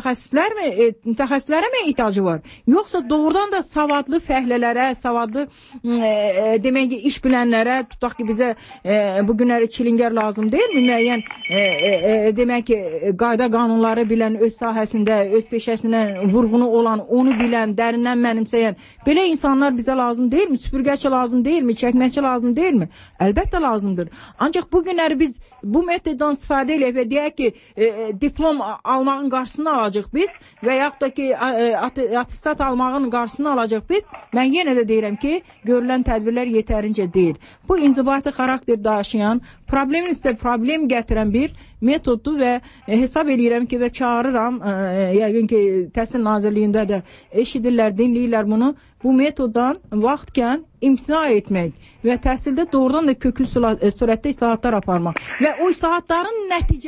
mütəxəssislərə mi ihtiyacı var? Yoxsa doğrudan da savadlı fəhlələrə, savadlı demək ki, iş bilənlərə, tutaq ki, bizə bugünləri çilingər lazım deyil mi? Müəyyən demək ki, qayda qanunları bilən, öz sahəsində, öz peşəsinə vurğunu olan, onu bilən, dərindən mənimsəyən, belə insanlar bizə lazım deyil mi? Süpürgəçi lazım deyil mi? Çəkməkçi lazım deyil mi? Əlbəttə lazımdır. Ancaq bugünləri biz bu metoddan istifadə edək və deyək ki, diplom almağın qarşısını alacaq biz və yaxud da ki, attestat almağın qarşısını alacaq biz. Mən yenə də deyirəm ki, görülən tədbirlər yetərincə deyil. Bu inzibati xarakter daşıyan, problemin üstə problem gətirən bir metoddur və hesab edirəm ki, və çağırıram, yəqin ki, Təhsil Nazirliyində də eşidirlər, dinləyirlər bunu. Bu metoddan vaxtkən imtina etmək və təhsildə doğrudan da köklü sürətdə islahatlar aparmaq və o islahatların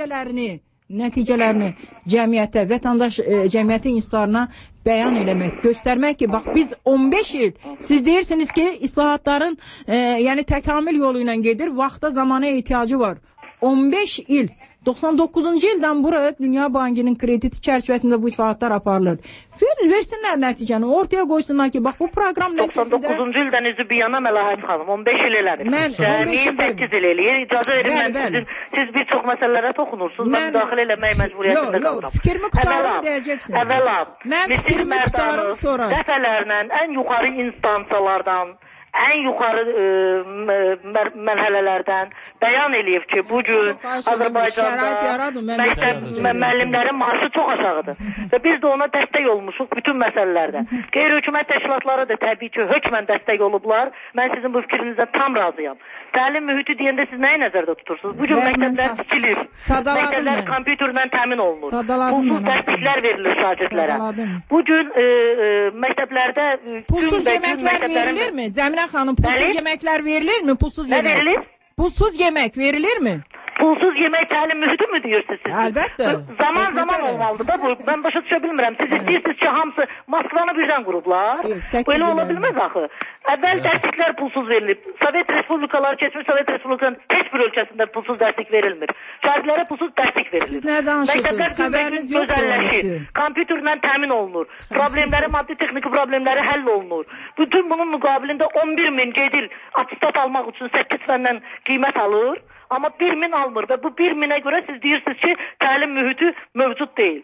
nəticələrini cəmiyyətə, vətəndaş cəmiyyəti institutlarına bəyan eləmək, göstərmək ki, bax biz 15 il, siz deyirsiniz ki, islahatların yəni təkamül yolu ilə gedir, vaxta zamana ehtiyacı var. 15 il 99-cu ildən bura Dünya Bankının krediti çərçivəsində bu islahatlar aparılır. Versinlər nəticəni, ortaya qoysunlar ki, bax bu proqram nəticəsində... 99-cu ildən üzü bir yana Məlahət xanım, 15 il elədir. Mən 15 il 8 il eləyir. İcazə verin, mən sizin, siz bir çox məsələlərə toxunursunuz. Mən müdaxilə eləmək məcburiyyətində qalıram. Yox, fikrimi qutarım deyəcəksin. Əvvəla, mən fikrimi qutarım sonra. Dəfələrlə ən yuxarı instansiyalardan, ən yuxarı mərhələlərdən bəyan eləyib ki, bugün Azərbaycanda müəllimlərin maaşı çox aşağıdır. Və biz də ona dəstək olmuşuq bütün məsələlərdə. Qeyri-hökumət təşkilatları da təbii ki, hökmən dəstək olublar. Mən sizin bu fikrinizə tam razıyam. Təlim mühiti deyəndə siz nəyi nəzərdə tutursunuz? Bugün məktəblər tikilir. Məktəblər kompüterlə təmin olunur. Pulsuz dərsliklər verilir şagirdlərə. Bugün məktəblərdə pulsuz yeməklər verilirmi? Zəminə xanım, pulsuz yeməklər verilirmi? Pulsuz yemək. Nə verilir? Pulsuz yemək verilirmi? Pulsuz yemək təlim mühiti mi deyirsiniz siz? Əlbəttə. Zaman olmalıdır da bu. Mən başa düşə bilmirəm. Siz istəyirsiniz ki, hamısı Moskvanı birdən qurublar. Böyle ola bilməz axı. Əvvəl dərsliklər pulsuz verilib. Sovet Respublikaları keçmiş, Sovet Respublikanın heç bir ölkəsində pulsuz dərslik verilmir. Şagirdlərə pulsuz dərslik verilir. Siz nə danışırsınız? Xəbəriniz yoxdur. Kompüterlə təmin olunur. Problemləri, maddi texniki problemləri həll olunur. Bütün bunun müqabilində 11.000 gedil atistat almaq üçün 8 fəndən qiymət alır. Amma 1.000 almır və bu 1.000-ə görə siz deyirsiniz ki, təlim mühiti mövcud deyil.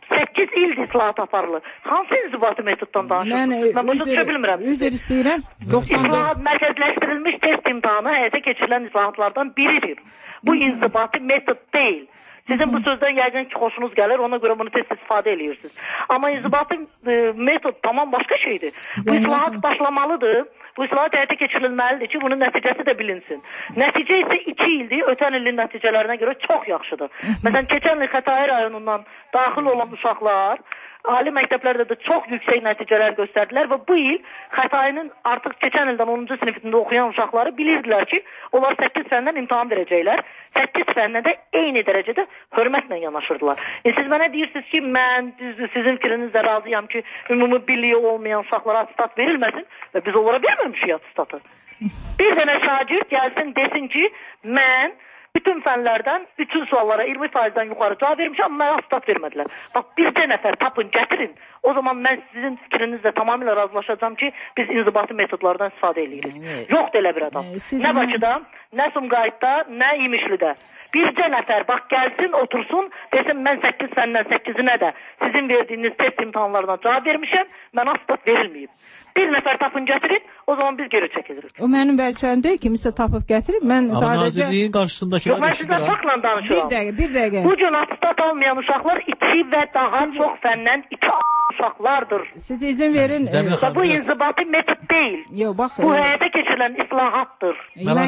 8 ildir islahat aparılır. Hansı inzibati metoddan danışırsınız? Mən başa düşə bilmirəm. Üzr istəyirəm. İslahat mərkəzləşdirilmiş test imtahanı həyata keçirilən islahatlardan biridir. Bu inzibati metod deyil. Sizin bu sözdən yəqin ki, xoşunuz gəlir, ona görə bunu tez istifadə edirsiniz. Amma inzibati metod tamam başqa şeydir. Bu islahat başlamalıdır. Bu islahat həyata keçirilməlidir ki, bunun nəticəsi də bilinsin. Nəticə isə 2 ildir, ötən ilin nəticələrinə görə çox yaxşıdır. Məsələn, keçən il Xətai rayonundan daxil olan uşaqlar ali məktəblərdə də çox yüksək nəticələr göstərdilər və bu il Xətainin artıq keçən ildən 10-cu sinifində oxuyan uşaqları bilirdilər ki, onlar 8 fəndən imtahan verəcəklər. 8 fəndən də eyni dərəcədə hörmətlə yanaşırdılar. Siz mənə deyirsiniz ki, mən sizin fikrinizlə razıyam ki, ümumi birliyi olmayan uşaqlara atistat verilməsin və biz onlara verməmişik atistatı. Bir dənə şagird gəlsin desin ki, mən bütün fənlərdən, bütün suallara 20%-dən yuxarı cavab vermişəm, amma mənə atistat vermədilər. Bax, bircə nəfər tapın, gətirin. O zaman mən sizin fikrinizlə tamamilə razılaşacağım ki, biz inzibati metodlardan istifadə edirik. Yoxdur elə bir adam. Nə Bakıda, nə Sumqayıtda, nə İmişlidə. Bircə nəfər, bax, gəlsin, otursun, desin, mən 8 fəndən 8-inə də sizin verdiyiniz test imtahanlarına cavab vermişəm, mən atistat verilməyib. Bir nəfər tapın gətirin, o zaman biz geri çəkilirik. O mənim vəzifəm deyil, kimisə tapıb gətirib. Mən amma sadəcə... nazirliyin qarşısındakılar mən sizə faktla danışıram. Bir dəqiqə. Bugün atistat almayan uşaqlar 2 və daha çox fəndən 2 uşaqlardır. Siz izin verin. Bu inzibati metod deyil. Yox, bax. Bu həyata keçirilən islahatdır.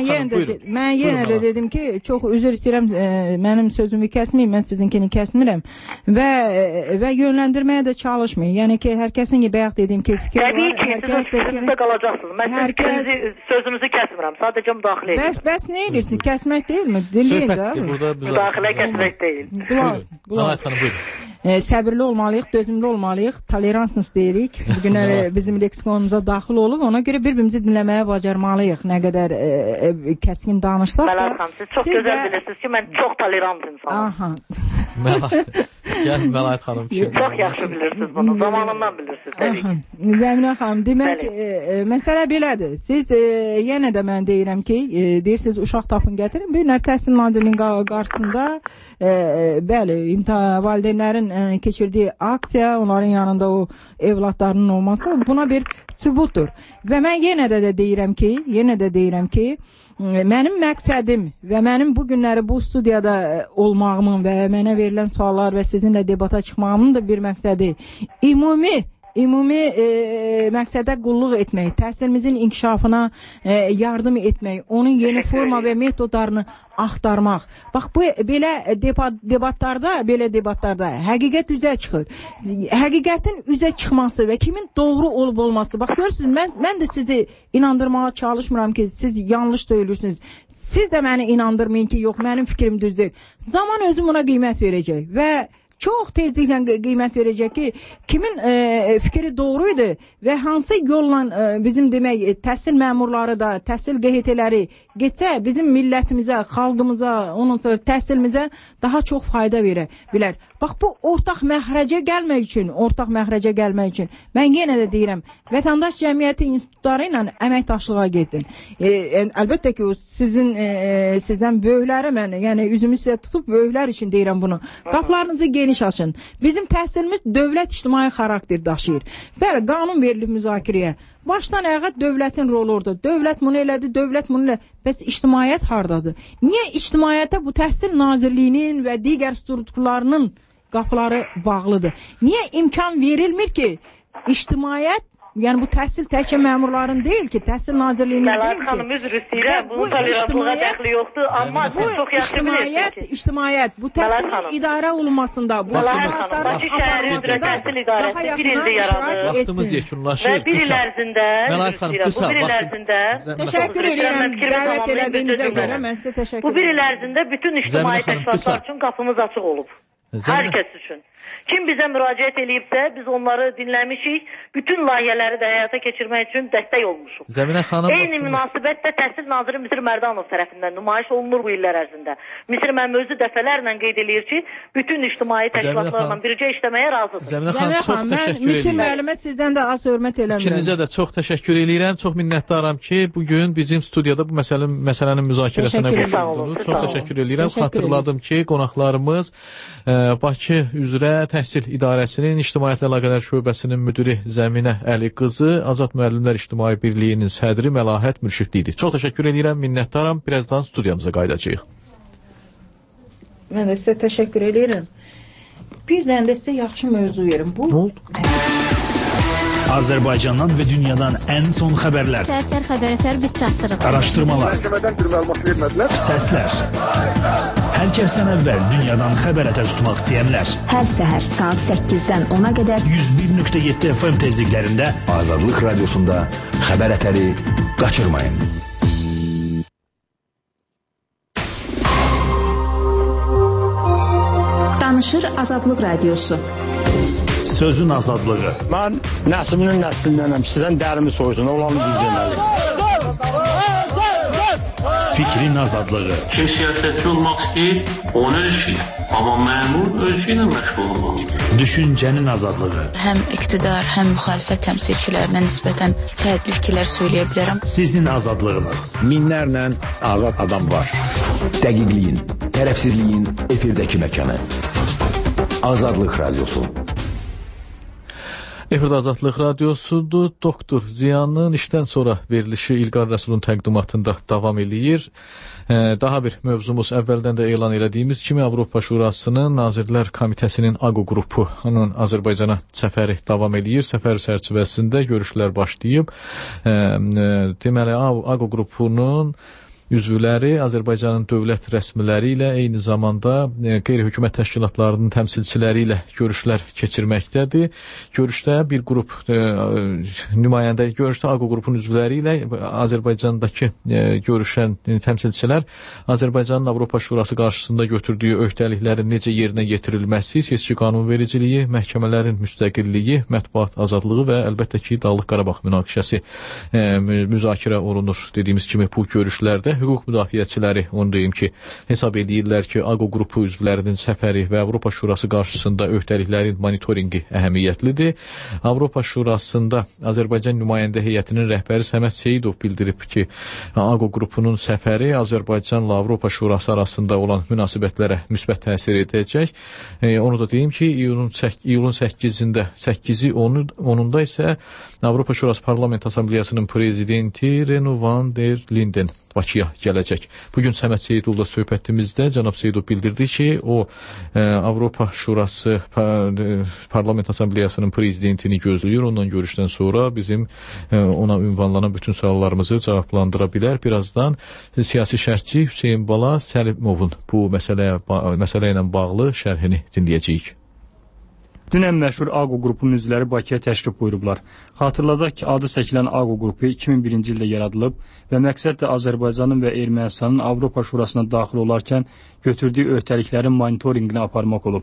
Mən yenə də dedim ki, çox üzr istəyirəm, mənim sözümü kəsməyin, mən sizinkini kəsmirəm və yönləndirməyə də çalışmayın. Yəni ki, hər kəsin ki, bayaq dediyim ki, fikir var. Təbii ki, siz fikrinizdə qalacaqsınız. Mən sözünüzü kəsmirəm, sadəcə müdaxilə edirəm. Bəs nə edirsiniz? Kəsmək deyilmi? Dinləyin də. Müdaxilə kəsmək deyil. Buyurun. Səbirli olmalıyıq, dözümlü olmalıyıq, tolerantness deyirik. Bugün bizim leksikonumuza daxil olub, ona görə bir-birimizi dinləməyə bacarmalıyıq. Nə qədər kəskin danışsaq da. Məlahət xanım, siz çox gözəl bilirsiniz ki, mən çox tolerant insanım. Gəl Məlahət xanım. Çox yaxşı bilirsiniz bunu, zamanından bilirsiniz, təbii ki. Zəminə xanım, demək, məsələ belədir. Siz yenə də mən deyirəm ki, deyirsiniz, uşaq tapın gətirin. Bir növ Təhsil Nazirliyinin qarşısında, bəli, valideynlərin keçirdiyi aksiya, onların yanında o evlatlarının olması buna bir sübutdur. Və mən yenə də deyirəm ki, mənim məqsədim və mənim bu günləri bu studiyada olmağımın və mənə verilən suallar və sizinlə debata çıxmağımın da bir məqsədi ümumi məqsədə qulluq etmək, təhsilimizin inkişafına yardım etmək, onun yeni forma və metodlarını axtarmaq. Bax, bu belə debatlarda həqiqət üzə çıxır. Həqiqətin üzə çıxması və kimin doğru olub olması. Bax, görürsünüz, mən də sizi inandırmağa çalışmıram ki, siz yanlış söyləyirsiniz. Siz də məni inandırmayın ki, yox, mənim fikrim düzdür. Zaman özü buna qiymət verəcək və çox tezliklə qiymət verəcək ki, kimin fikri doğruydu və hansı yolla bizim demək təhsil məmurları da, təhsil QHT-ləri getsə bizim millətimizə, xalqımıza, ondan sonra təhsilimizə daha çox fayda verə bilər. Bax, bu ortaq məxrəcə gəlmək üçün mən yenə də deyirəm, vətəndaş cəmiyyəti institutları ilə əməkdaşlığa getdin. Əlbəttə ki, sizdən böyükləri mən, yəni üzümü sizə tutub böyüklər üçün deyirəm bunu. Qapılarınızı geniş açın. Bizim təhsilimiz dövlət ictimai xarakter daşıyır. Bəli, qanun verilib müzakirəyə. Başdan ayağa dövlətin rolu orada. Dövlət bunu elədi, dövlət bunu elədi. Bəs ictimaiyyət hardadır? Niyə ictimaiyyətə bu Təhsil Nazirliyinin və digər strukturlarının qapıları bağlıdır? Niyə imkan verilmir ki, ictimaiyyət, yəni bu təhsil təkcə məmurların deyil ki, Təhsil Nazirliyinin deyil ki. Xanım, üzr istəyirəm, bunun tolerantlığa dəxli yoxdur, amma siz çox yaxşı bilirsiniz ki. İctimaiyyət, bu təhsilin idarə olunmasında, bu islahatların aparılmasında daha yaxından iştirak etsin. Vaxtımız yekunlaşır. Və bir il ərzində, bu bir il ərzində, təşəkkür edirəm, dəvət elədiyinizə görə mən sizə təşəkkür edirəm. Bu bir il ərzində bütün ictimai təşkilatlar üçün qapımız açıq olub. Hər kəs üçün. Kim bizə müraciət eləyibsə, biz onları dinləmişik, bütün layihələri də həyata keçirmək üçün dəstək olmuşuq. Zəminə xanım, eyni münasibətdə Təhsil Naziri Misir Mərdanov tərəfindən nümayiş olunur bu illər ərzində. Misir Məmməd özü dəfələrlə qeyd eləyir ki, bütün ictimai təşkilatlarla birgə işləməyə razıdır. Zəminə xanım, çox təşəkkür edirəm. Misir müəllimə sizdən də az hörmət eləmirəm. İkinizə də çox təşəkkür edirəm. Çox minnətdaram ki, bugün bizim studiyada bu məsələnin müzakirəsinə qoşuldunuz. Çox təşəkkür edirəm. Xatırladım ki, qonaqlarımız Bakı üzrə Təhsil İdarəsinin İctimaiyyətlə Əlaqələr Şöbəsinin müdiri Zəminə Əli qızı, Azad Müəllimlər İctimai Birliyinin sədri Məlahət Mürşidli idi. Çox təşəkkür edirəm, minnətdaram. Birazdan studiyamıza qayıdacağıq. Mən də sizə təşəkkür edirəm. Bir dənə də sizə yaxşı mövzu verim. Bu nə oldu? Azərbaycandan və dünyadan ən son xəbərlər. Səhər xəbər biz çatdırırıq. Araşdırmalar. Məhkəmədən bir məlumat vermədilər. Səslər. Hər kəsdən əvvəl dünyadan xəbər ətər tutmaq istəyənlər. Hər səhər saat 8-dən 10-a qədər 101.7 FM tezliklərində Azadlıq Radiosunda xəbər ətəri qaçırmayın. Danışır Azadlıq Radiosu. Sözün azadlığı. Mən nəslinin nəslindənəm. Sizdən dərimi soysun. Olanı düz deməli. Fikrin azadlığı. Kim siyasətçi olmaq istəyir, onun öz işi. Amma məmur öz işi ilə məşğul olmalıdır. Düşüncənin azadlığı. Həm iqtidar, həm müxalifət təmsilçilərinə nisbətən fərqli fikirlər söyləyə bilərəm. Sizin azadlığınız. Minlərlə azad adam var. Dəqiqliyin, tərəfsizliyin efirdəki məkanı. Azadlıq Radiosu. Efirdə Azadlıq Radiosudur. Doktor Ziyanın işdən sonra verilişi İlqar Rəsulun təqdimatında davam eləyir. Daha bir mövzumuz əvvəldən də elan elədiyimiz kimi Avropa Şurasının Nazirlər Komitəsinin AQO qrupunun Azərbaycana səfəri davam eləyir. Səfər çərçivəsində görüşlər başlayıb. Deməli, AQO qrupunun üzvləri Azərbaycanın dövlət rəsmiləri ilə eyni zamanda qeyri-hökumət təşkilatlarının təmsilçiləri ilə görüşlər keçirməkdədir. Görüşdə bir qrup nümayəndə görüşdə AQO qrupun üzvləri ilə Azərbaycandakı görüşən təmsilçilər Azərbaycanın Avropa Şurası qarşısında götürdüyü öhdəliklərin necə yerinə yetirilməsi, seçki qanunvericiliyi, məhkəmələrin müstəqilliyi, mətbuat azadlığı və əlbəttə ki, Dağlıq Qarabağ münaqişəsi müzakirə olunur. Dediyimiz kimi bu görüşlərdə hüquq müdafiəçiləri onu deyim ki, hesab edirlər ki, AQO qrupu üzvlərinin səfəri və Avropa Şurası qarşısında öhdəliklərin monitorinqi əhəmiyyətlidir. Avropa Şurasında Azərbaycan nümayəndə heyətinin rəhbəri Səməd Seyidov bildirib ki, AQO qrupunun səfəri Azərbaycanla Avropa Şurası arasında olan münasibətlərə müsbət təsir edəcək. Onu da deyim ki, iyulun 8-də, 8-i 10-unda isə Avropa Şurası Parlament Assambleyasının prezidenti Reno van der Linden Bakıya gələcək. Bugün Səməd Seyidovla söhbətimizdə cənab Seyidov bildirdi ki, o Avropa Şurası Parlament Assambleyasının prezidentini gözləyir. Ondan görüşdən sonra bizim ona ünvanlanan bütün suallarımızı cavablandıra bilər. Birazdan siyasi şərhçi Hüseyin Bala Səlimovun bu məsələ ilə bağlı şərhini dinləyəcəyik. Dünən məşhur AQO qrupunun üzvləri Bakıya təşrif buyurublar. Xatırladaq ki, adı çəkilən AQO qrupu 2001-ci ildə yaradılıb və məqsəd də Azərbaycanın və Ermənistanın Avropa Şurasına daxil olarkən götürdüyü öhdəliklərin monitorinqini aparmaq olub.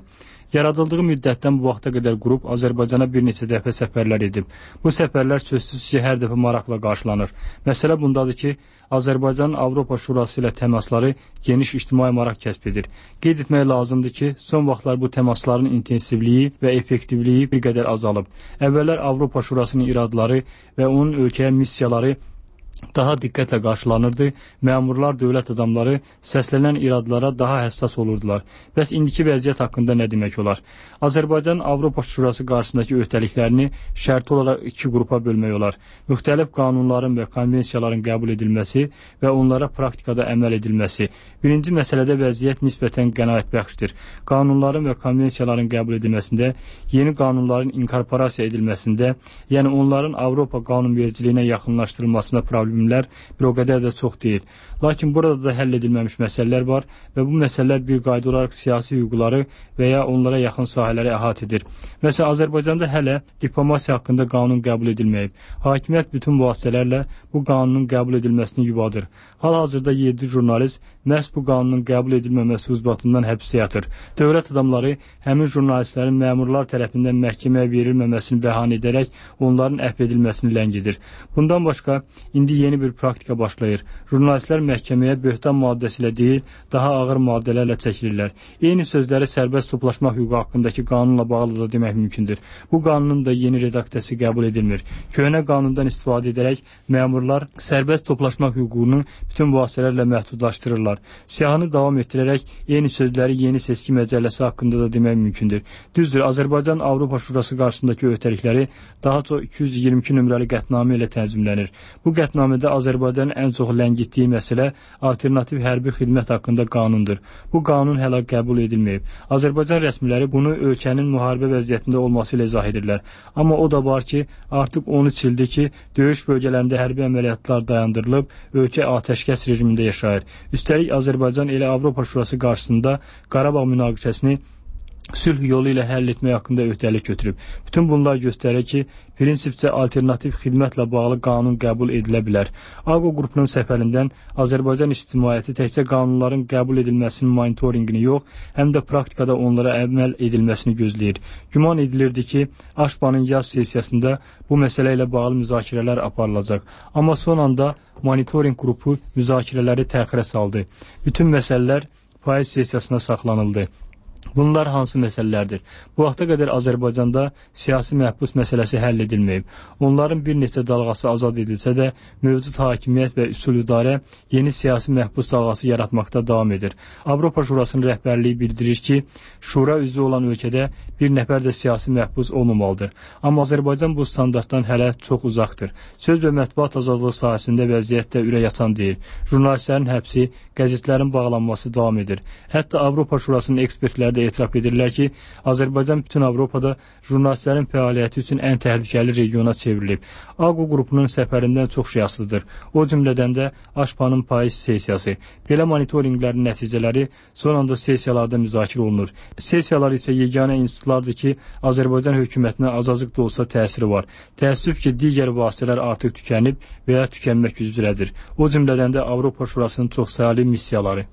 Yaradıldığı müddətdən bu vaxta qədər qrup Azərbaycana bir neçə dəfə səfərlər edib. Bu səfərlər sözsüz ki, hər dəfə maraqla qarşılanır. Məsələ bundadır ki, Azərbaycanın Avropa Şurası ilə təmasları geniş ictimai maraq kəsb edir. Qeyd etmək lazımdır ki, son vaxtlar bu təmasların intensivliyi və effektivliyi bir qədər azalıb. Əvvəllər Avropa Şurasının iradları və onun ölkəyə missiyaları daha diqqətlə qarşılanırdı, məmurlar, dövlət adamları səslənən iradlara daha həssas olurdular. Bəs indiki vəziyyət haqqında nə demək olar? Azərbaycan Avropa Şurası qarşısındakı öhdəliklərini şərti olaraq iki qrupa bölmək olar. Müxtəlif qanunların və konvensiyaların qəbul edilməsi və onlara praktikada əməl edilməsi. Birinci məsələdə vəziyyət nisbətən qənaətbəxşdir. Qanunların və konvensiyaların qəbul edilməsində, yeni qanunların inkorporasiya edilməsində, yəni onların Avropa qanunvericiliyinə yaxınlaşdırılmasına problemlər bir o qədər də çox deyil. Lakin burada da həll edilməmiş məsələlər var və bu məsələlər bir qayda olaraq siyasi hüquqları və ya onlara yaxın sahələri əhatə edir. Məsələn, Azərbaycanda hələ diplomasiya haqqında qanun qəbul edilməyib. Hakimiyyət bütün vasitələrlə bu qanunun qəbul edilməsini yubadır. Hal-hazırda 7 jurnalist məhz bu qanunun qəbul edilməməsi ucbatından həbsdə yatır. Dövlət adamları həmin jurnalistlərin məmurlar tərəfindən məhkəməyə verilməməsini bəhanə edərək onların əfv edilməsini ləngidir. Bundan başqa, indi yeni bir praktika başlayır. Jurnalistlər məhkəməyə böhtan maddəsi ilə deyil, daha ağır maddələrlə çəkilirlər. Eyni sözləri sərbəst toplaşmaq hüququ haqqındakı qanunla bağlı da demək mümkündür. Bu qanunun da yeni redaksiyası qəbul edilmir. Köhnə qanundan istifadə edərək məmurlar sərbəst toplaşmaq hüququnu bütün vasitələrlə məhdudlaşdırırlar. Siyahını davam etdirərək eyni sözləri Yeni Seçki Məcəlləsi haqqında da demək mümkündür. Düzdür, Azərbaycan Avropa Şurası qarşısındakı öhdəlikləri daha çox 222 nömrəli qətnamə ilə tənzimlənir. Bu qətnamədə Azərbaycanın ən çox ləngitdiyi məsələ alternativ hərbi xidmət haqqında qanundur. Bu qanun hələ qəbul edilməyib. Azərbaycan rəsmiləri bunu ölkənin müharibə vəziyyətində olması ilə izah edirlər. Amma o da var ki, artıq 13 ildir ki, döyüş bölgələrində hərbi əməliyyatlar dayandırılıb, ölkə atəşkəs rejimində yaşayır. Üstəlik Azərbaycan elə Avropa Şurası qarşısında Qarabağ münaqişəsini sülh yolu ilə həll etmək haqqında öhdəlik götürüb. Bütün bunlar göstərir ki, prinsipcə alternativ xidmətlə bağlı qanun qəbul edilə bilər. AQO qrupunun səfərindən Azərbaycan ictimaiyyəti təkcə qanunların qəbul edilməsinin monitorinqini yox, həm də praktikada onlara əməl edilməsini gözləyir. Güman edilirdi ki, Aşbanın yaz sessiyasında bu məsələ ilə bağlı müzakirələr aparılacaq. Amma son anda monitorinq qrupu müzakirələri təxirə saldı. Bütün məsələlər payız sessiyasına saxlanıldı. Bunlar hansı məsələlərdir? Bu vaxta qədər Azərbaycanda siyasi məhbus məsələsi həll edilməyib. Onların bir neçə dalğası azad edilsə də, mövcud hakimiyyət və üsul idarə yeni siyasi məhbus dalğası yaratmaqda davam edir. Avropa Şurasının rəhbərliyi bildirir ki, şura üzvü olan ölkədə bir nəfər də siyasi məhbus olmamalıdır. Amma Azərbaycan bu standartdan hələ çox uzaqdır. Söz və mətbuat azadlığı sahəsində vəziyyət də ürək açan deyil. Jurnalistlərin həbsi, qəzetlərin bağlanması davam edir. Hətta Avropa Şurasının ekspertləri də etiraf edirlər ki, Azərbaycan bütün Avropada jurnalistlərin fəaliyyəti üçün ən təhlükəli regiona çevrilib. AQO qrupunun səfərindən çox şey asılıdır. O cümlədən də Aşpanın payız sessiyası. Belə monitorinqlərin nəticələri son anda sessiyalarda müzakirə olunur. Sessiyalar isə yeganə institutlardır ki, Azərbaycan hökumətinə azacıq da olsa təsiri var. Təəssüf ki, digər vasitələr artıq tükənib və ya tükənmək üzrədir. O cümlədən də Avropa Şurasının çoxsaylı missiyaları.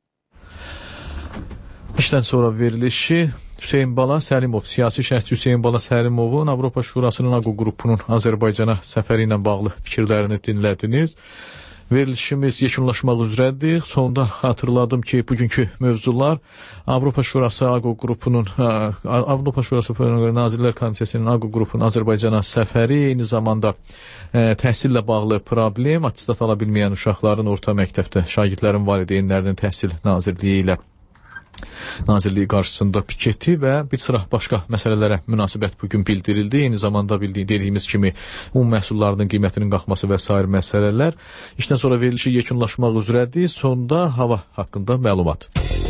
İşdən sonra verilişi Hüseyin Bala Səlimov, siyasi şərhçi Hüseyin Bala Səlimovun Avropa Şurasının AQO qrupunun Azərbaycana səfəri ilə bağlı fikirlərini dinlədiniz. Verilişimiz yekunlaşmaq üzrədir. Sonda xatırladım ki, bugünkü mövzular Avropa Şurası AQO qrupunun Avropa Şurası Nazirlər Komitəsinin AQO qrupunun Azərbaycana səfəri, eyni zamanda təhsillə bağlı problem, attestat ala bilməyən uşaqların orta məktəbdə şagirdlərin valideynlərinin təhsil Nazirliyi qarşısında piketi və bir sıra başqa məsələlərə münasibət bugün bildirildi. Eyni zamanda dediyimiz kimi məhsullarının qiymətinin qalxması və sair məsələlər. İşdən sonra verilişi yekunlaşmaq üzrədir. Sonda hava haqqında məlumat.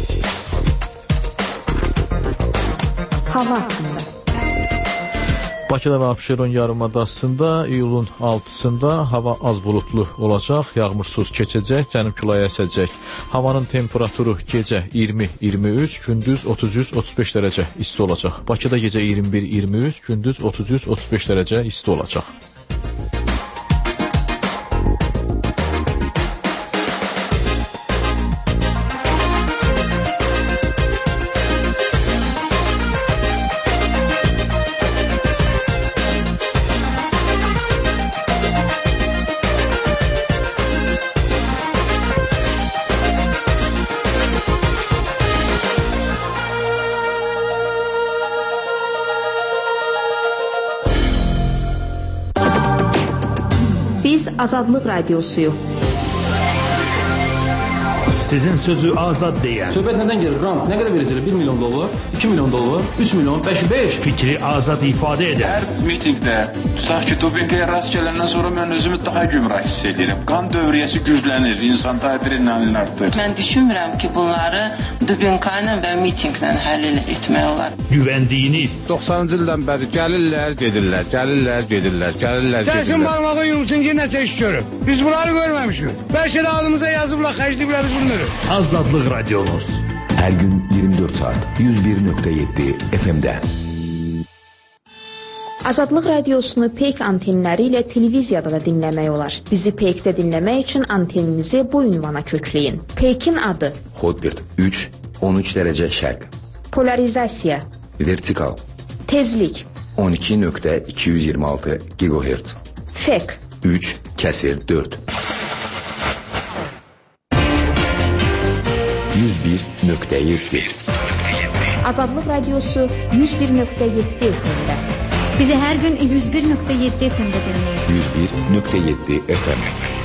Hava haqqında. Bakıda və Abşeron yarımadasında iyulun 6-sında hava az bulutlu olacaq, yağmursuz keçəcək, cənub küləyi əsəcək. Havanın temperaturu gecə 20-23, gündüz 33-35 dərəcə isti olacaq. Bakıda gecə 21-23, gündüz 33-35 dərəcə isti olacaq. Azadlıq Radiosuyu. Sizin sözü azad deyən. Söhbət nədən gelir? Ram, nə qədər verəcəklər? 1 milyon dollar, 2 milyon dollar, 3 milyon, 5. Fikri azad ifadə edən. Hər mitingdə, tutaq ki, dopinqaya rast gələndən sonra mən özümü daha gümrah hiss edirəm. Qan dövriyyəsi güclənir, insanda adrenalin artır. Mən düşünmürəm ki, bunları dopinqa ilə və mitinqlə həll etmək olar. Güvəndiyiniz. 90-cı ildən bəri gəlirlər, gedirlər. Dəsin barmağı yumsun ki, nəsə iş görüb. Biz bunları görməmişik. Bəlkə də adımıza yazıblar, xərcliblər biz bunları. Azadlıq Radionuz. Hər gün 24 saat 101.7 FM-də. Azadlıq Radiosunu Peyk antenləri ilə televiziyada da dinləmək olar. Bizi Peykdə dinləmək üçün anteninizi bu ünvana kökləyin. Peykin adı: Hotbird 3, 13 dərəcə şərq. Polarizasiya: Vertikal. Tezlik: 12.226 GHz. Fek: 3/4. 101.7. Azadlıq Radiosu 101.7 FM-də. Bizi hər gün 101.7 FM-də dinləyin. 101.7 FM.